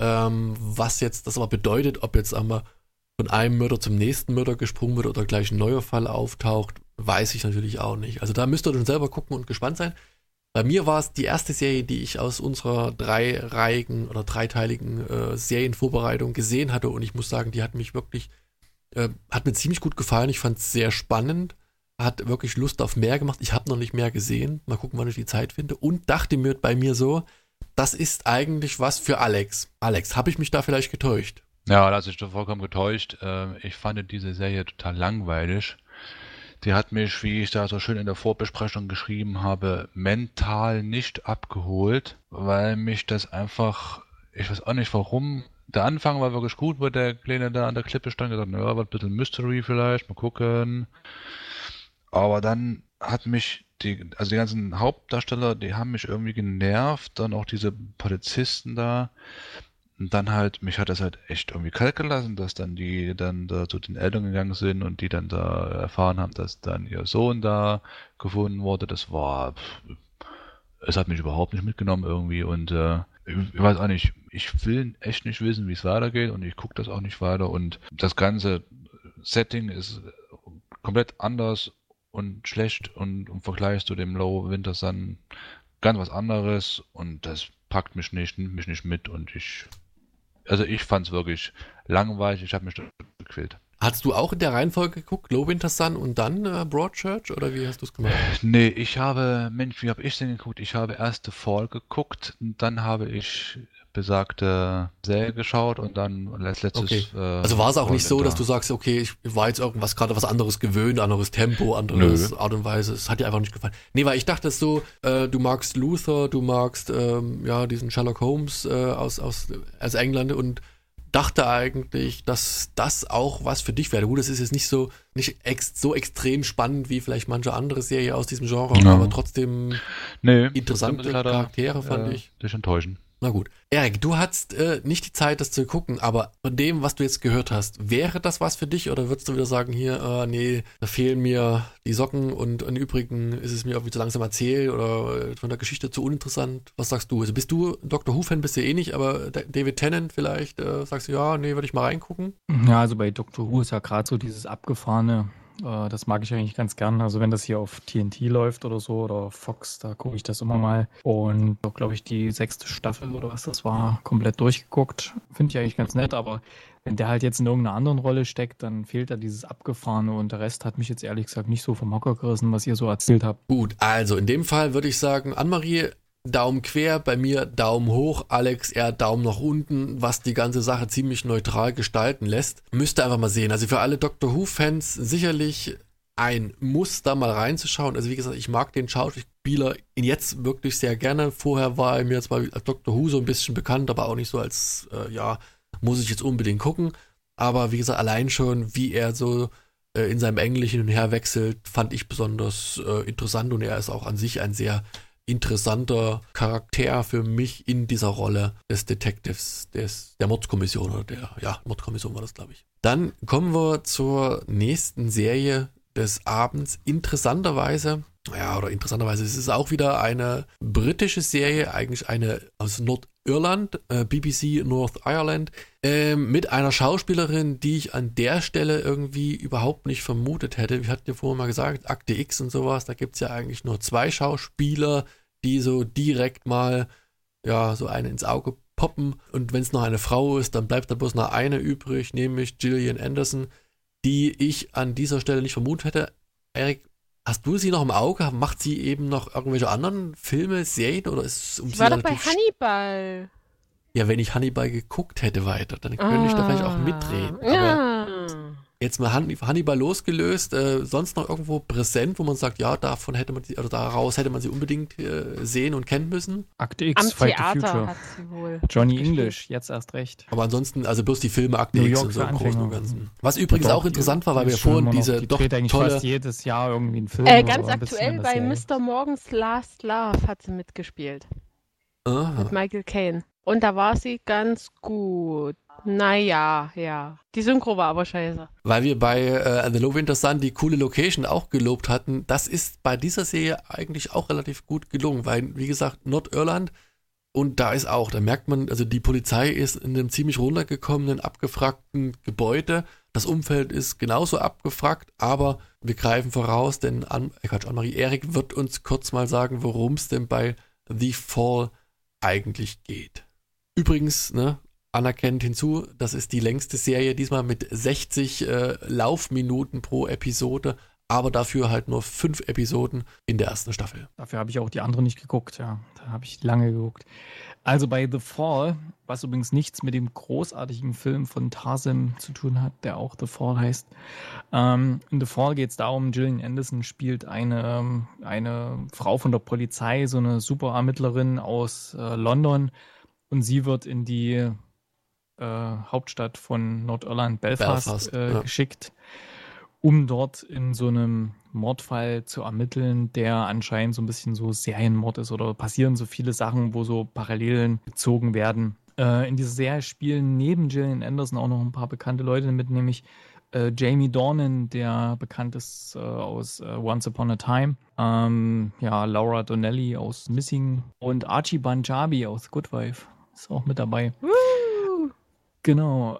Was jetzt das aber bedeutet, ob jetzt einmal von einem Mörder zum nächsten Mörder gesprungen wird oder gleich ein neuer Fall auftaucht, weiß ich natürlich auch nicht. Also da müsst ihr schon selber gucken und gespannt sein. Bei mir war es die erste Serie, die ich aus unserer dreiteiligen Serienvorbereitung gesehen hatte und ich muss sagen, die hat mich wirklich hat mir ziemlich gut gefallen. Ich fand es sehr spannend. Hat wirklich Lust auf mehr gemacht. Ich habe noch nicht mehr gesehen. Mal gucken, wann ich die Zeit finde. Und dachte mir bei mir so, das ist eigentlich was für Alex. Alex, habe ich mich da vielleicht getäuscht? Ja, da hast du dich vollkommen getäuscht. Ich fand diese Serie total langweilig. Die hat mich, wie ich da so schön in der Vorbesprechung geschrieben habe, mental nicht abgeholt, weil mich das einfach, ich weiß auch nicht warum. Der Anfang war wirklich gut, wo der Kleine da an der Klippe stand und gesagt, naja, wird ein bisschen Mystery vielleicht, mal gucken. Aber dann hat mich die ganzen Hauptdarsteller, die haben mich irgendwie genervt, dann auch diese Polizisten da. Und dann halt, mich hat das halt echt irgendwie kalt gelassen, dass dann die dann da zu den Eltern gegangen sind und die dann da erfahren haben, dass dann ihr Sohn da gefunden wurde. Es hat mich überhaupt nicht mitgenommen irgendwie und ich weiß auch nicht, ich will echt nicht wissen, wie es weitergeht und ich gucke das auch nicht weiter und das ganze Setting ist komplett anders und schlecht und im Vergleich zu dem Low Winter Sun ganz was anderes und das packt mich nicht, nimmt mich nicht mit und ich fand es wirklich langweilig, ich habe mich gequält. Hast du auch in der Reihenfolge geguckt, Low Winter Sun und dann Broadchurch oder wie hast du es gemacht? Nee, wie habe ich denn geguckt? Ich habe erst The Fall geguckt, und dann habe ich besagte Serie geschaut und dann als letztes. Okay. Also war es auch nicht so, dass du sagst, okay, ich war jetzt irgendwas gerade was anderes gewöhnt, anderes Tempo, anderes Art und Weise. Es hat dir einfach nicht gefallen. Nee, weil ich dachte so, du magst Luther, du magst diesen Sherlock Holmes aus England und dachte eigentlich, dass das auch was für dich wäre. Gut, das ist jetzt nicht so extrem spannend wie vielleicht manche andere Serie aus diesem Genre, aber trotzdem interessante Charaktere fand ich. Dich enttäuschen. Na gut. Erik, du hattest nicht die Zeit, das zu gucken, aber von dem, was du jetzt gehört hast, wäre das was für dich oder würdest du wieder sagen, hier, nee, da fehlen mir die Socken und im Übrigen ist es mir irgendwie zu langsam erzählt oder von der Geschichte zu uninteressant? Was sagst du? Also bist du Doctor Who-Fan, bist du eh nicht, aber David Tennant vielleicht, sagst du, ja, nee, würde ich mal reingucken? Ja, also bei Doctor Who ist ja gerade so dieses Abgefahrene. Das mag ich eigentlich ganz gern. Also wenn das hier auf TNT läuft oder so oder Fox, da gucke ich das immer mal. Und auch, glaube ich, die 6. Staffel oder was das war, komplett durchgeguckt. Finde ich eigentlich ganz nett, aber wenn der halt jetzt in irgendeiner anderen Rolle steckt, dann fehlt da dieses Abgefahrene und der Rest hat mich jetzt ehrlich gesagt nicht so vom Hocker gerissen, was ihr so erzählt habt. Gut, also in dem Fall würde ich sagen, Annemarie, Daumen quer, bei mir Daumen hoch, Alex eher Daumen nach unten, was die ganze Sache ziemlich neutral gestalten lässt. Müsst ihr einfach mal sehen. Also für alle Doctor Who-Fans sicherlich ein Muss, da mal reinzuschauen. Also wie gesagt, ich mag den Schauspieler ihn jetzt wirklich sehr gerne. Vorher war er mir zwar als Doctor Who so ein bisschen bekannt, aber auch nicht so als, muss ich jetzt unbedingt gucken. Aber wie gesagt, allein schon, wie er so in seinem Englisch hin und her wechselt, fand ich besonders interessant und er ist auch an sich ein sehr interessanter Charakter für mich in dieser Rolle des Detectives, der Mordkommission oder Mordkommission war das, glaube ich. Dann kommen wir zur nächsten Serie des Abends. Interessanterweise, es ist auch wieder eine britische Serie, eigentlich eine aus Nordirland, BBC North Ireland, mit einer Schauspielerin, die ich an der Stelle irgendwie überhaupt nicht vermutet hätte. Wir hatten ja vorhin mal gesagt, Akte X und sowas, da gibt es ja eigentlich nur 2 Schauspieler, die so direkt mal, so eine ins Auge poppen. Und wenn es noch eine Frau ist, dann bleibt da bloß noch eine übrig, nämlich Gillian Anderson, die ich an dieser Stelle nicht vermutet hätte. Erik, hast du sie noch im Auge? Macht sie eben noch irgendwelche anderen Filme, Serien oder ist sie war doch bei Hannibal. Ja, wenn ich Hannibal geguckt hätte weiter, dann könnte ich da vielleicht auch mitreden. Aber jetzt mal Hannibal losgelöst, sonst noch irgendwo präsent, wo man sagt, ja, daraus hätte man sie unbedingt sehen und kennen müssen. Akte X, am Fight Theater the Future. hat sie wohl. Johnny English, jetzt erst recht. Aber ansonsten, also bloß die Filme Akte New X York und so für im Großen und Anfänger. Ganzen. Was übrigens auch interessant war, weil wir vorhin diese doch dreht eigentlich tolle... fast jedes Jahr irgendwie einen Film. Ganz oder ein bisschen aktuell in der bei Serie. Mr. Morgan's Last Love hat sie mitgespielt. Aha. Mit Michael Caine. Und da war sie ganz gut. Naja, ja. Die Synchro war aber scheiße. Weil wir bei The Low Winter Sun die coole Location auch gelobt hatten, das ist bei dieser Serie eigentlich auch relativ gut gelungen, weil, wie gesagt, Nordirland und da merkt man, also die Polizei ist in einem ziemlich runtergekommenen, abgefragten Gebäude. Das Umfeld ist genauso abgefragt, aber wir greifen voraus, denn Annemarie Erik wird uns kurz mal sagen, worum es denn bei The Fall eigentlich geht. Übrigens, anerkennend hinzu, das ist die längste Serie, diesmal mit 60 Laufminuten pro Episode, aber dafür halt nur 5 Episoden in der ersten Staffel. Dafür habe ich auch die andere nicht geguckt, ja. Da habe ich lange geguckt. Also bei The Fall, was übrigens nichts mit dem großartigen Film von Tarzan zu tun hat, der auch The Fall heißt. In The Fall geht es darum, Gillian Anderson spielt eine Frau von der Polizei, so eine Superermittlerin aus London, und sie wird in die Hauptstadt von Nordirland, Belfast, geschickt, um dort in so einem Mordfall zu ermitteln, der anscheinend so ein bisschen so Serienmord ist oder passieren so viele Sachen, wo so Parallelen gezogen werden. In dieser Serie spielen neben Gillian Anderson auch noch ein paar bekannte Leute mit, nämlich Jamie Dornan, der bekannt ist aus Once Upon a Time, Laura Donnelly aus Missing und Archie Panjabi aus Good Wife ist auch mit dabei. Genau.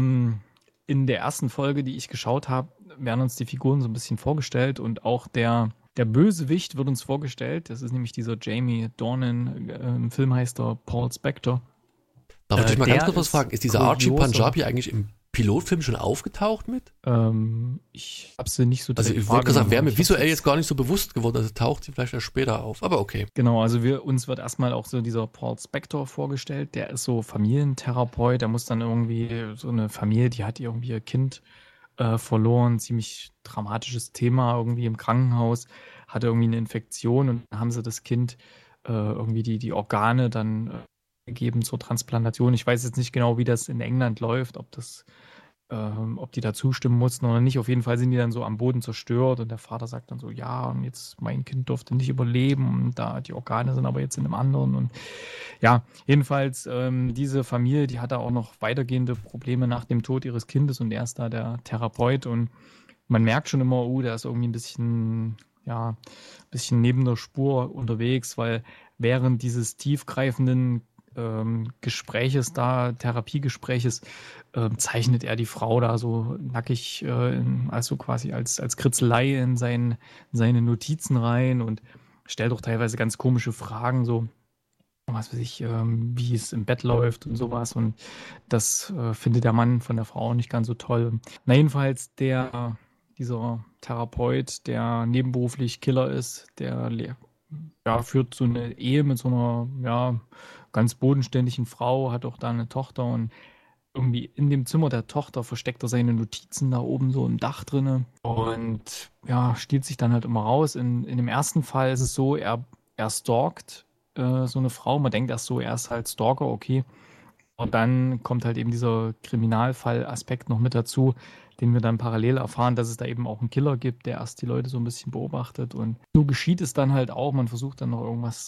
In der ersten Folge, die ich geschaut habe, werden uns die Figuren so ein bisschen vorgestellt und auch der Bösewicht wird uns vorgestellt. Das ist nämlich dieser Jamie Dornan. Im Film heißt er Paul Spector. Darf ich dich mal ganz kurz was fragen? Ist dieser Archie Panjabi eigentlich im Pilotfilm schon aufgetaucht mit? Ich habe sie nicht so Also ich wollte gesagt, wäre mir visuell jetzt gar nicht so bewusst geworden, also taucht sie vielleicht erst später auf, aber okay. Genau, also uns wird erstmal auch so dieser Paul Spector vorgestellt, der ist so Familientherapeut, der muss dann irgendwie so eine Familie, die hat irgendwie ihr Kind verloren, ziemlich dramatisches Thema irgendwie im Krankenhaus, hatte irgendwie eine Infektion und dann haben sie das Kind irgendwie die Organe dann gegeben zur Transplantation. Ich weiß jetzt nicht genau, wie das in England läuft, ob die da zustimmen mussten oder nicht. Auf jeden Fall sind die dann so am Boden zerstört und der Vater sagt dann so, ja, und jetzt mein Kind durfte nicht überleben und da die Organe sind aber jetzt in einem anderen und ja, jedenfalls diese Familie, die hat da auch noch weitergehende Probleme nach dem Tod ihres Kindes und er ist da der Therapeut und man merkt schon immer, der ist irgendwie ein bisschen neben der Spur unterwegs, weil während dieses tiefgreifenden Gespräches da, Therapiegespräches, zeichnet er die Frau da so nackig, also quasi als Kritzelei in seine Notizen rein und stellt auch teilweise ganz komische Fragen, so, was weiß ich, wie es im Bett läuft und sowas. Und das findet der Mann von der Frau nicht ganz so toll. Na, jedenfalls dieser Therapeut, der nebenberuflich Killer ist, der führt so eine Ehe mit so einer, ganz bodenständigen Frau, hat auch da eine Tochter und irgendwie in dem Zimmer der Tochter versteckt er seine Notizen da oben so im Dach drinne und stiehlt sich dann halt immer raus. In dem ersten Fall ist es so, er stalkt so eine Frau. Man denkt erst so, er ist halt Stalker, okay. Und dann kommt halt eben dieser Kriminalfall-Aspekt noch mit dazu, den wir dann parallel erfahren, dass es da eben auch einen Killer gibt, der erst die Leute so ein bisschen beobachtet. Und so geschieht es dann halt auch. Man versucht dann noch irgendwas,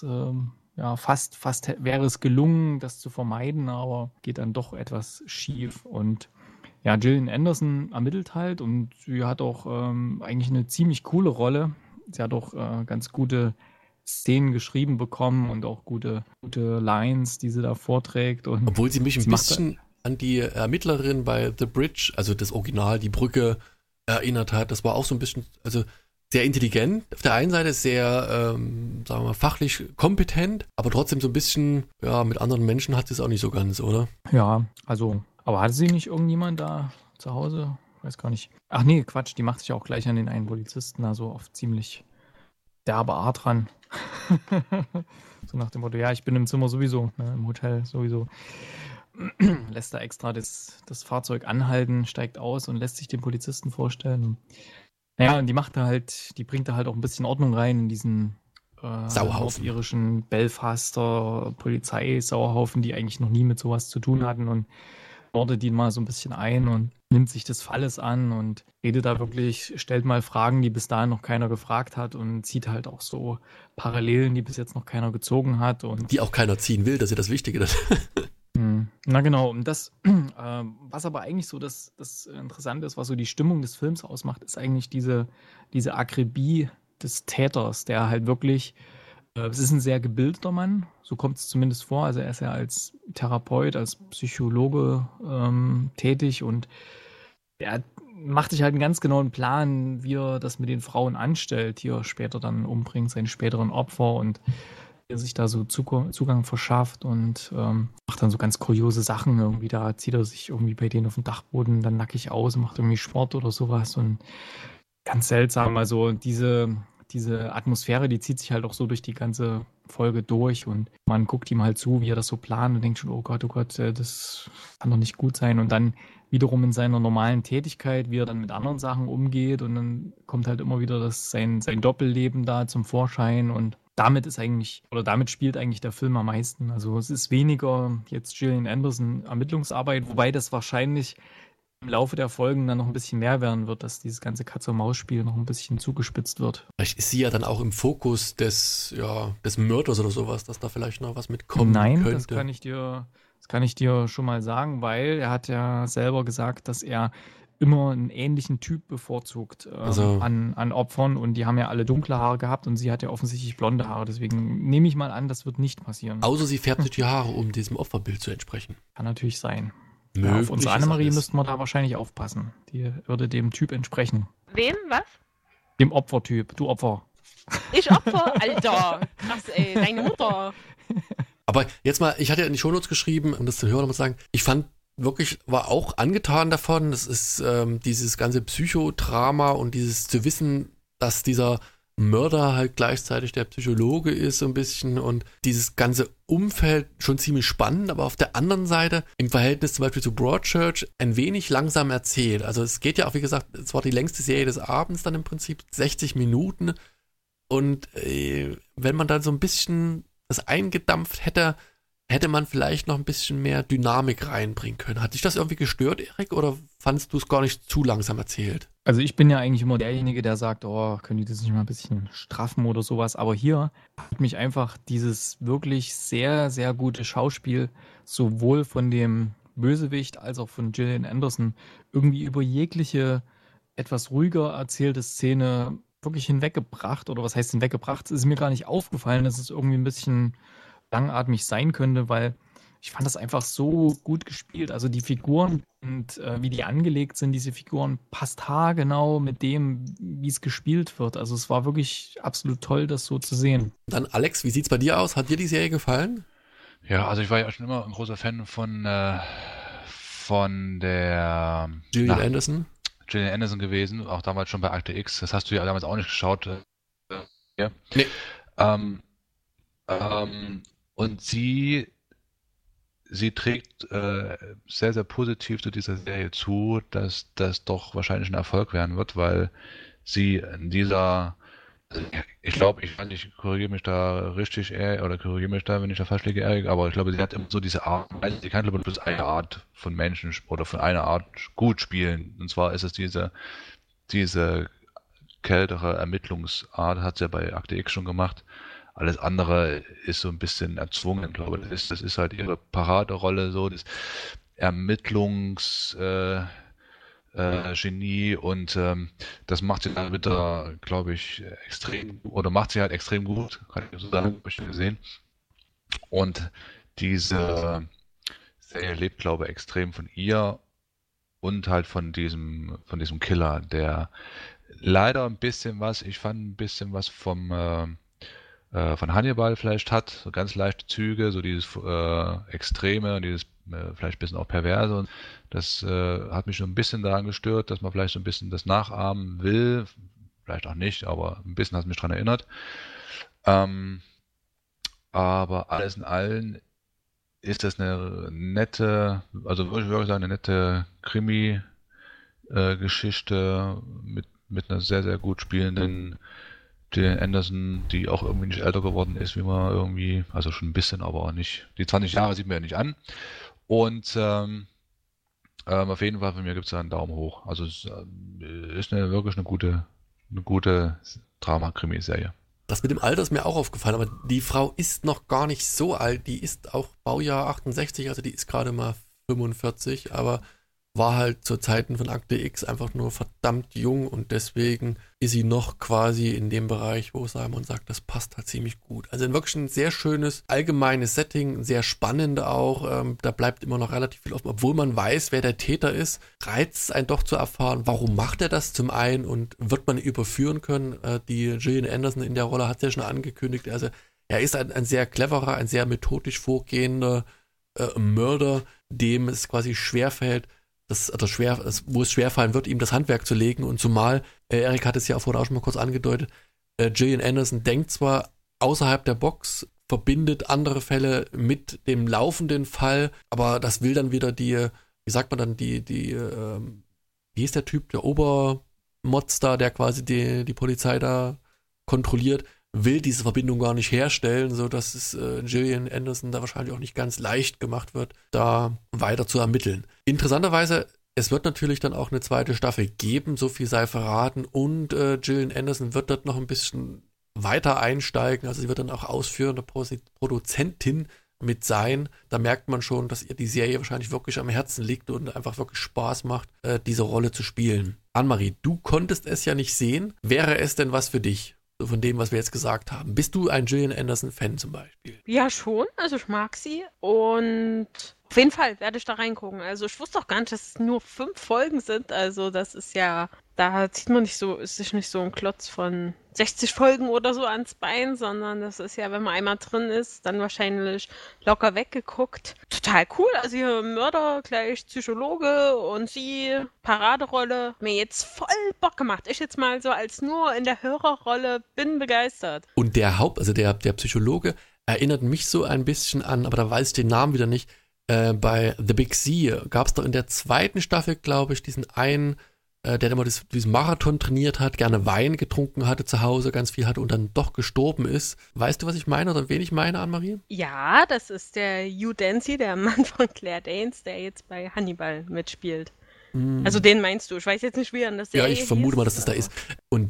fast wäre es gelungen, das zu vermeiden, aber geht dann doch etwas schief. Und ja, Gillian Anderson ermittelt halt und sie hat auch eigentlich eine ziemlich coole Rolle. Sie hat auch ganz gute Szenen geschrieben bekommen und auch gute Lines, die sie da vorträgt. Und obwohl sie mich ein bisschen an die Ermittlerin bei The Bridge, also das Original, die Brücke, erinnert hat. Das war auch so ein bisschen, also sehr intelligent. Auf der einen Seite sehr, sagen wir mal, fachlich kompetent, aber trotzdem so ein bisschen, mit anderen Menschen hat sie es auch nicht so ganz, oder? Ja, also, aber hatte sie nicht irgendjemand da zu Hause? Weiß gar nicht. Ach nee, Quatsch, die macht sich auch gleich an den einen Polizisten, also auf ziemlich derbe Art ran. So nach dem Motto, ja, ich bin im Zimmer sowieso, im Hotel sowieso. Lässt da extra das Fahrzeug anhalten, steigt aus und lässt sich den Polizisten vorstellen. Naja, und die bringt da halt auch ein bisschen Ordnung rein in diesen nordirischen Belfaster Polizeisauerhaufen, die eigentlich noch nie mit sowas zu tun hatten und ordnet die mal so ein bisschen ein und nimmt sich des Falles an und redet da wirklich, stellt mal Fragen, die bis dahin noch keiner gefragt hat und zieht halt auch so Parallelen, die bis jetzt noch keiner gezogen hat. Und die auch keiner ziehen will, das ist ja das Wichtige. Na genau, und das, was aber eigentlich so das Interessante ist, was so die Stimmung des Films ausmacht, ist eigentlich diese Akribie des Täters, der halt wirklich, es ist ein sehr gebildeter Mann, so kommt es zumindest vor, also er ist ja als Therapeut, als Psychologe tätig und er macht sich halt einen ganz genauen Plan, wie er das mit den Frauen anstellt, die er später dann umbringt, seine späteren Opfer und er sich da so Zugang verschafft und macht dann so ganz kuriose Sachen irgendwie. Da zieht er sich irgendwie bei denen auf dem Dachboden dann nackig aus und macht irgendwie Sport oder sowas und ganz seltsam. Also diese Atmosphäre, die zieht sich halt auch so durch die ganze Folge durch und man guckt ihm halt zu, wie er das so plant und denkt schon, oh Gott, das kann doch nicht gut sein. Und dann wiederum in seiner normalen Tätigkeit, wie er dann mit anderen Sachen umgeht und dann kommt halt immer wieder sein Doppelleben da zum Vorschein und damit spielt eigentlich der Film am meisten. Also es ist weniger jetzt Gillian Anderson Ermittlungsarbeit, wobei das wahrscheinlich im Laufe der Folgen dann noch ein bisschen mehr werden wird, dass dieses ganze Katz-und-Maus-Spiel noch ein bisschen zugespitzt wird. Vielleicht ist sie ja dann auch im Fokus des Mörders oder sowas, dass da vielleicht noch was mitkommen könnte. Nein, Das kann ich dir schon mal sagen, weil er hat ja selber gesagt, dass er immer einen ähnlichen Typ bevorzugt Also- an Opfern und die haben ja alle dunkle Haare gehabt und sie hat ja offensichtlich blonde Haare. Deswegen nehme ich mal an, das wird nicht passieren. Außer sie färbt sich die Haare, um diesem Opferbild zu entsprechen. Kann natürlich sein. Ja, Möglich auf unsere ist Annemarie alles. müssten wir da wahrscheinlich aufpassen. Die würde dem Typ entsprechen. Wem? Was? Dem Opfertyp. Du Opfer. Ich Opfer? Alter. Krass, ey. Deine Mutter. Aber jetzt mal, ich hatte ja in die Shownotes geschrieben, um das zu hören, muss sagen, ich fand wirklich, war auch angetan davon. Das ist dieses ganze Psychodrama und dieses zu wissen, dass dieser Mörder halt gleichzeitig der Psychologe ist so ein bisschen und dieses ganze Umfeld schon ziemlich spannend, aber auf der anderen Seite im Verhältnis zum Beispiel zu Broadchurch ein wenig langsam erzählt. Also es geht ja auch, wie gesagt, es war die längste Serie des Abends dann im Prinzip, 60 Minuten und wenn man dann so ein bisschen das eingedampft hätte, hätte man vielleicht noch ein bisschen mehr Dynamik reinbringen können. Hat dich das irgendwie gestört, Erik, oder fandst du es gar nicht zu langsam erzählt? Also ich bin ja eigentlich immer derjenige, der sagt, oh, können die das nicht mal ein bisschen straffen oder sowas. Aber hier hat mich einfach dieses wirklich sehr, sehr gute Schauspiel sowohl von dem Bösewicht als auch von Gillian Anderson irgendwie über jegliche etwas ruhiger erzählte Szene wirklich hinweggebracht. Oder was heißt hinweggebracht? Es ist mir gar nicht aufgefallen, dass es irgendwie ein bisschen langatmig sein könnte, weil ich fand das einfach so gut gespielt. Also die Figuren und wie die angelegt sind, diese Figuren, passt haargenau mit dem, wie es gespielt wird. Also es war wirklich absolut toll, das so zu sehen. Dann Alex, wie sieht's bei dir aus? Hat dir die Serie gefallen? Ja, also ich war ja schon immer ein großer Fan von der Gillian Anderson? Gillian Anderson gewesen, auch damals schon bei Akte X. Das hast du ja damals auch nicht geschaut. Ja. Nee. Und sie trägt sehr, sehr positiv zu dieser Serie zu, dass das doch wahrscheinlich ein Erfolg werden wird, weil sie in dieser, ich glaube, ich korrigiere mich da richtig, oder korrigiere mich da, wenn ich da falsch liege, Erik, aber ich glaube, sie hat immer so diese Art, sie kann, glaube ich, bloß eine Art von Menschen oder von einer Art gut spielen. Und zwar ist es diese kältere Ermittlungsart, hat sie ja bei Akte X schon gemacht. Alles andere ist so ein bisschen erzwungen, glaube ich. Das ist halt ihre Paraderolle, so das Ermittlungsgenie und das macht sie dann wieder, glaube ich, macht sie halt extrem gut, kann ich so sagen, habe ich gesehen. Und diese Serie lebt, glaube ich, extrem von ihr und halt von diesem Killer, der leider ich fand ein bisschen was von Hannibal vielleicht hat, so ganz leichte Züge, so dieses Extreme und dieses vielleicht ein bisschen auch Perverse. Und das hat mich so ein bisschen daran gestört, dass man vielleicht so ein bisschen das nachahmen will. Vielleicht auch nicht, aber ein bisschen hat es mich daran erinnert. Aber alles in allem ist das eine nette, also würde ich wirklich sagen, eine nette Krimi-Geschichte mit einer sehr, sehr gut spielenden Gillian Anderson, die auch irgendwie nicht älter geworden ist, wie man irgendwie, also schon ein bisschen, aber auch nicht. Die 20 Jahre sieht man ja nicht an. Und auf jeden Fall von mir gibt es da einen Daumen hoch. Also es ist wirklich eine gute Drama-Krimi-Serie. Das mit dem Alter ist mir auch aufgefallen, aber die Frau ist noch gar nicht so alt. Die ist auch Baujahr 68, also die ist gerade mal 45, aber war halt zu Zeiten von Akte X einfach nur verdammt jung und deswegen ist sie noch quasi in dem Bereich, wo Simon sagt, das passt halt ziemlich gut. Also wirklich ein sehr schönes, allgemeines Setting, sehr spannend auch, da bleibt immer noch relativ viel offen, obwohl man weiß, wer der Täter ist, reizt es einen doch zu erfahren, warum macht er das zum einen und wird man ihn überführen können. Die Gillian Anderson in der Rolle hat es ja schon angekündigt, also er ist ein sehr cleverer, ein sehr methodisch vorgehender Mörder, dem es quasi schwerfällt, wo es schwerfallen wird, ihm das Handwerk zu legen. Und zumal, Erik hat es ja vorhin auch schon mal kurz angedeutet, Gillian Anderson denkt zwar außerhalb der Box, verbindet andere Fälle mit dem laufenden Fall, aber das will dann wieder wie sagt man dann, wie ist der Typ, der Obermotz da, der quasi die Polizei da kontrolliert, will diese Verbindung gar nicht herstellen, sodass es Gillian Anderson da wahrscheinlich auch nicht ganz leicht gemacht wird, da weiter zu ermitteln. Interessanterweise, es wird natürlich dann auch eine zweite Staffel geben, so viel sei verraten, und Gillian Anderson wird dort noch ein bisschen weiter einsteigen, also sie wird dann auch ausführende Produzentin mit sein. Da merkt man schon, dass ihr die Serie wahrscheinlich wirklich am Herzen liegt und einfach wirklich Spaß macht, diese Rolle zu spielen. Annemarie, du konntest es ja nicht sehen. Wäre es denn was für dich? So von dem, was wir jetzt gesagt haben. Bist du ein Gillian Anderson-Fan zum Beispiel? Ja, schon. Also ich mag sie. Und auf jeden Fall werde ich da reingucken. Also ich wusste auch gar nicht, dass es nur 5 Folgen sind. Also das ist ja, da zieht man sich nicht so ein Klotz von 60 Folgen oder so ans Bein, sondern das ist ja, wenn man einmal drin ist, dann wahrscheinlich locker weggeguckt. Total cool. Also hier Mörder gleich Psychologe und sie Paraderolle. Mir jetzt voll Bock gemacht. Ich jetzt mal so als nur in der Hörerrolle bin begeistert. Und der der Psychologe erinnert mich so ein bisschen an, aber da weiß ich den Namen wieder nicht, bei The Big Sea gab es doch in der 2. Staffel, glaube ich, diesen einen, der immer diesen Marathon trainiert hat, gerne Wein getrunken hatte zu Hause, ganz viel hatte und dann doch gestorben ist. Weißt du, was ich meine oder wen ich meine, Annemarie? Ja, das ist der Hugh Dancy, der Mann von Claire Danes, der jetzt bei Hannibal mitspielt. Also den meinst du. Ich weiß jetzt nicht, wie er in der Serie Ja, ich vermute mal, dass es da ist. Und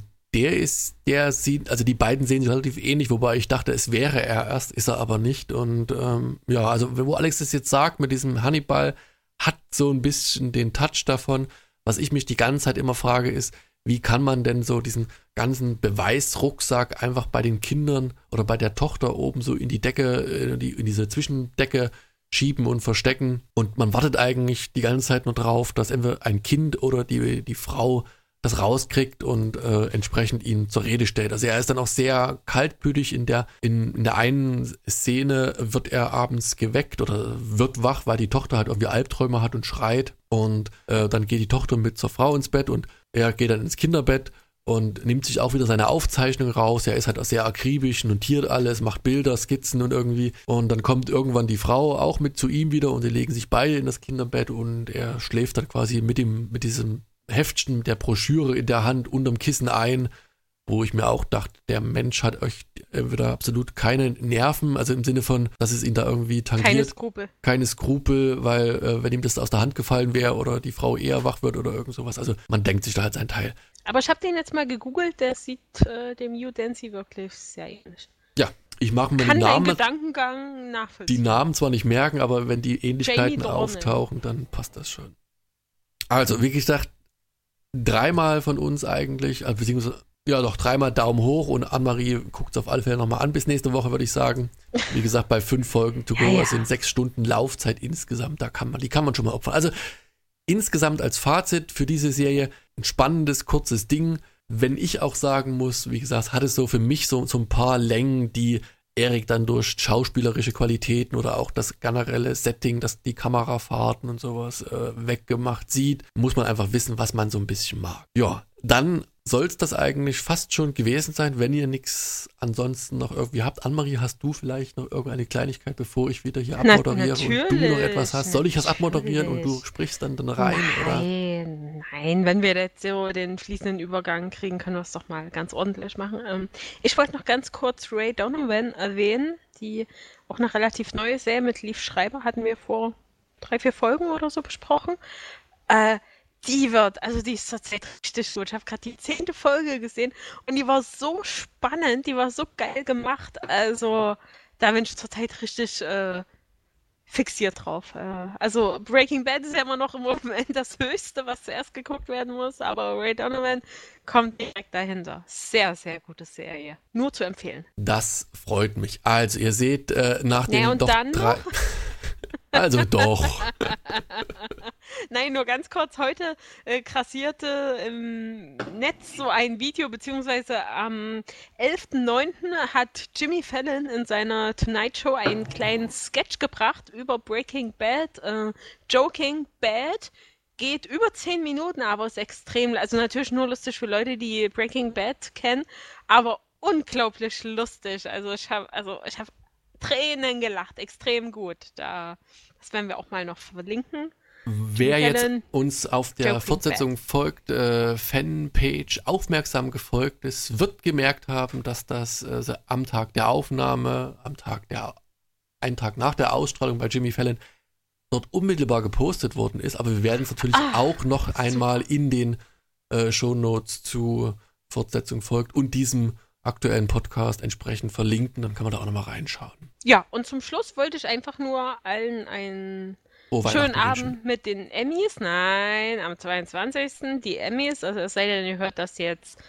also die beiden sehen sich relativ ähnlich, wobei ich dachte, es wäre er erst, ist er aber nicht. Und ja, also wo Alex das jetzt sagt mit diesem Hannibal, hat so ein bisschen den Touch davon. Was ich mich die ganze Zeit immer frage, ist, wie kann man denn so diesen ganzen Beweisrucksack einfach bei den Kindern oder bei der Tochter oben so in die Decke, in diese Zwischendecke schieben und verstecken. Und man wartet eigentlich die ganze Zeit nur drauf, dass entweder ein Kind oder die Frau das rauskriegt und entsprechend ihn zur Rede stellt. Also er ist dann auch sehr kaltblütig. In der einen Szene wird er abends geweckt oder wird wach, weil die Tochter halt irgendwie Albträume hat und schreit. Und dann geht die Tochter mit zur Frau ins Bett und er geht dann ins Kinderbett und nimmt sich auch wieder seine Aufzeichnung raus. Er ist halt auch sehr akribisch, notiert alles, macht Bilder, Skizzen und irgendwie. Und dann kommt irgendwann die Frau auch mit zu ihm wieder und sie legen sich beide in das Kinderbett und er schläft dann quasi mit diesem Heftchen der Broschüre in der Hand unterm Kissen ein, wo ich mir auch dachte, der Mensch hat euch wieder absolut keine Nerven, also im Sinne von, dass es ihn da irgendwie tangiert. Keine Skrupel, weil wenn ihm das aus der Hand gefallen wäre oder die Frau eher wach wird oder irgend sowas, also man denkt sich da halt seinen Teil. Aber ich habe den jetzt mal gegoogelt, der sieht dem Hugh Dancy wirklich sehr ähnlich. Ja, ich mache mir den Gedankengang nachvollziehen. Die Namen zwar nicht merken, aber wenn die Ähnlichkeiten auftauchen, dann passt das schon. Also, wie gesagt, 3-mal von uns eigentlich, beziehungsweise, ja doch, 3-mal Daumen hoch und Annemarie guckt es auf alle Fälle nochmal an bis nächste Woche, würde ich sagen. Wie gesagt, bei 5 Folgen to go, ja. Das sind 6 Stunden Laufzeit insgesamt, die kann man schon mal opfern. Also insgesamt als Fazit für diese Serie ein spannendes, kurzes Ding. Wenn ich auch sagen muss, wie gesagt, hat es so für mich so ein paar Längen, die Erik dann durch schauspielerische Qualitäten oder auch das generelle Setting, dass die Kamerafahrten und sowas weggemacht sieht, muss man einfach wissen, was man so ein bisschen mag. Ja, dann soll es das eigentlich fast schon gewesen sein, wenn ihr nichts ansonsten noch irgendwie habt. Annemarie, hast du vielleicht noch irgendeine Kleinigkeit, bevor ich wieder hier abmoderiere und du noch etwas hast? Soll ich das abmoderieren und du sprichst dann rein? Nein, wenn wir jetzt so den fließenden Übergang kriegen, können wir es doch mal ganz ordentlich machen. Ich wollte noch ganz kurz Ray Donovan erwähnen, die auch eine relativ neue Serie mit Liev Schreiber, hatten wir vor 3-4 Folgen oder so besprochen. Die ist zurzeit richtig gut. Ich habe gerade die 10. Folge gesehen und die war so spannend, die war so geil gemacht. Also da bin ich zurzeit richtig fixiert drauf. Also Breaking Bad ist ja immer noch im Moment das Höchste, was zuerst geguckt werden muss, aber Ray Donovan kommt direkt dahinter. Sehr, sehr gute Serie. Nur zu empfehlen. Das freut mich. Also ihr seht nach den und doch dann 3... Also doch. Nein, nur ganz kurz. Heute grassierte im Netz so ein Video, beziehungsweise am 11.09. hat Jimmy Fallon in seiner Tonight Show einen kleinen Sketch gebracht über Breaking Bad. Joking Bad geht über 10 Minuten, aber ist extrem, also natürlich nur lustig für Leute, die Breaking Bad kennen, aber unglaublich lustig. Also ich habe Tränen gelacht, extrem gut. Das werden wir auch mal noch verlinken. Wer jetzt uns auf der Fortsetzung folgt, Fanpage aufmerksam gefolgt ist, wird gemerkt haben, dass das am Tag der Aufnahme, einen Tag nach der Ausstrahlung bei Jimmy Fallon dort unmittelbar gepostet worden ist. Aber wir werden es natürlich auch noch einmal in den Shownotes zu Fortsetzung folgt und diesem aktuellen Podcast entsprechend verlinken, dann kann man da auch nochmal reinschauen. Ja, und zum Schluss wollte ich einfach nur allen einen schönen Abend mit den Emmys. Nein, am 22. die Emmys, also es sei denn, ihr hört das jetzt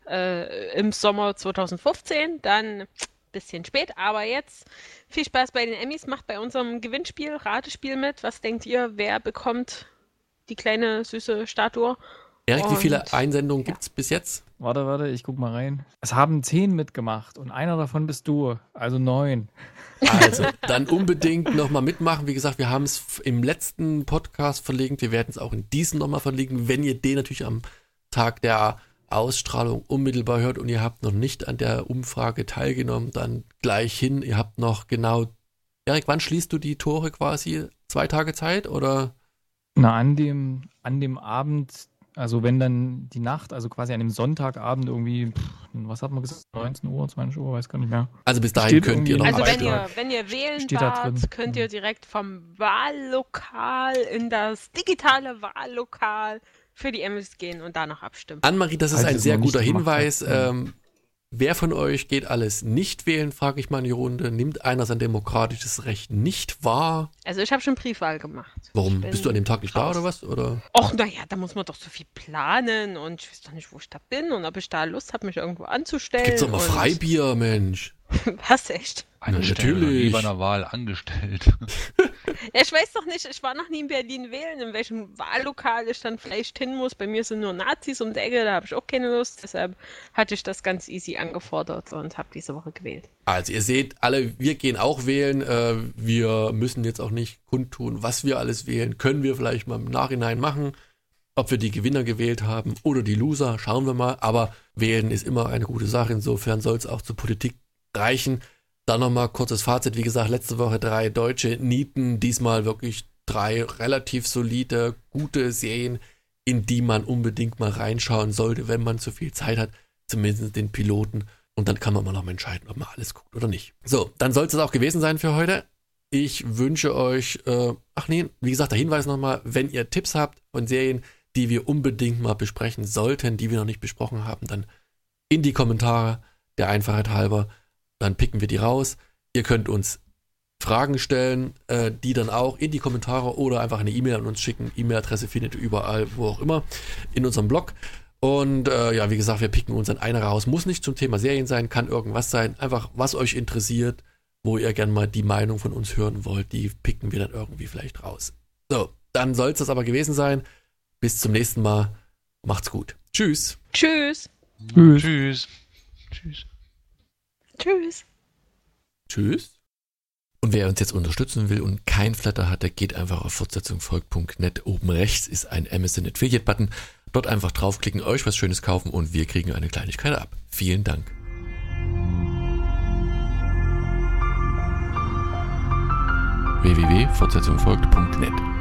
im Sommer 2015, dann bisschen spät, aber jetzt viel Spaß bei den Emmys, macht bei unserem Gewinnspiel, Ratespiel mit. Was denkt ihr, wer bekommt die kleine süße Statue? Erik, wie viele Einsendungen gibt es bis jetzt? Warte, ich guck mal rein. Es haben 10 mitgemacht und einer davon bist du, also 9. Also, dann unbedingt nochmal mitmachen. Wie gesagt, wir haben es im letzten Podcast verlinkt. Wir werden es auch in diesem nochmal verlinken, wenn ihr den natürlich am Tag der Ausstrahlung unmittelbar hört und ihr habt noch nicht an der Umfrage teilgenommen, dann gleich hin. Ihr habt noch genau... Erik, wann schließt du die Tore quasi? 2 Tage Zeit oder? Na, an dem Abend, also wenn dann die Nacht, also quasi an dem Sonntagabend irgendwie, was hat man gesagt, 19 Uhr, 20 Uhr, weiß gar nicht mehr. Also bis dahin könnt ihr noch Also abstimmen. wenn ihr wählen wart, könnt ihr direkt vom Wahllokal in das digitale Wahllokal für die Emmys gehen und danach abstimmen. Annemarie, das ist ein sehr guter Hinweis. Wer von euch geht alles nicht wählen, frage ich mal in die Runde. Nimmt einer sein demokratisches Recht nicht wahr? Also ich habe schon Briefwahl gemacht. Warum? Bist du an dem Tag nicht da oder was? Och, naja, da muss man doch so viel planen und ich weiß doch nicht, wo ich da bin und ob ich da Lust habe, mich irgendwo anzustellen. Gibt's doch mal Freibier, Mensch. Was, echt? Natürlich. Wie bei einer Wahl angestellt. Ja, ich weiß doch nicht, ich war noch nie in Berlin wählen, in welchem Wahllokal ich dann vielleicht hin muss. Bei mir sind nur Nazis um die Ecke, da habe ich auch keine Lust. Deshalb hatte ich das ganz easy angefordert und habe diese Woche gewählt. Also ihr seht, alle, wir gehen auch wählen. Wir müssen jetzt auch nicht kundtun, was wir alles wählen. Können wir vielleicht mal im Nachhinein machen. Ob wir die Gewinner gewählt haben oder die Loser, schauen wir mal. Aber wählen ist immer eine gute Sache. Insofern soll es auch zur Politik reichen. Dann nochmal kurzes Fazit. Wie gesagt, letzte Woche 3 deutsche Nieten. Diesmal wirklich 3 relativ solide, gute Serien, in die man unbedingt mal reinschauen sollte, wenn man zu viel Zeit hat. Zumindest den Piloten. Und dann kann man mal noch mal entscheiden, ob man alles guckt oder nicht. So, dann soll es das auch gewesen sein für heute. Ich wünsche euch, wie gesagt, der Hinweis nochmal, wenn ihr Tipps habt von Serien, die wir unbedingt mal besprechen sollten, die wir noch nicht besprochen haben, dann in die Kommentare, der Einfachheit halber, dann picken wir die raus. Ihr könnt uns Fragen stellen, die dann auch in die Kommentare oder einfach eine E-Mail an uns schicken. E-Mail-Adresse findet ihr überall, wo auch immer, in unserem Blog. Und wie gesagt, wir picken uns dann eine raus. Muss nicht zum Thema Serien sein, kann irgendwas sein. Einfach, was euch interessiert, wo ihr gerne mal die Meinung von uns hören wollt, die picken wir dann irgendwie vielleicht raus. So, dann soll es das aber gewesen sein. Bis zum nächsten Mal. Macht's gut. Tschüss. Tschüss. Tschüss. Tschüss. Tschüss. Tschüss. Und wer uns jetzt unterstützen will und kein Flatter hat, der geht einfach auf fortsetzungfolgt.net. Oben rechts ist ein Amazon Affiliate Button. Dort einfach draufklicken, euch was Schönes kaufen und wir kriegen eine Kleinigkeit ab. Vielen Dank. www.fortsetzungfolgt.net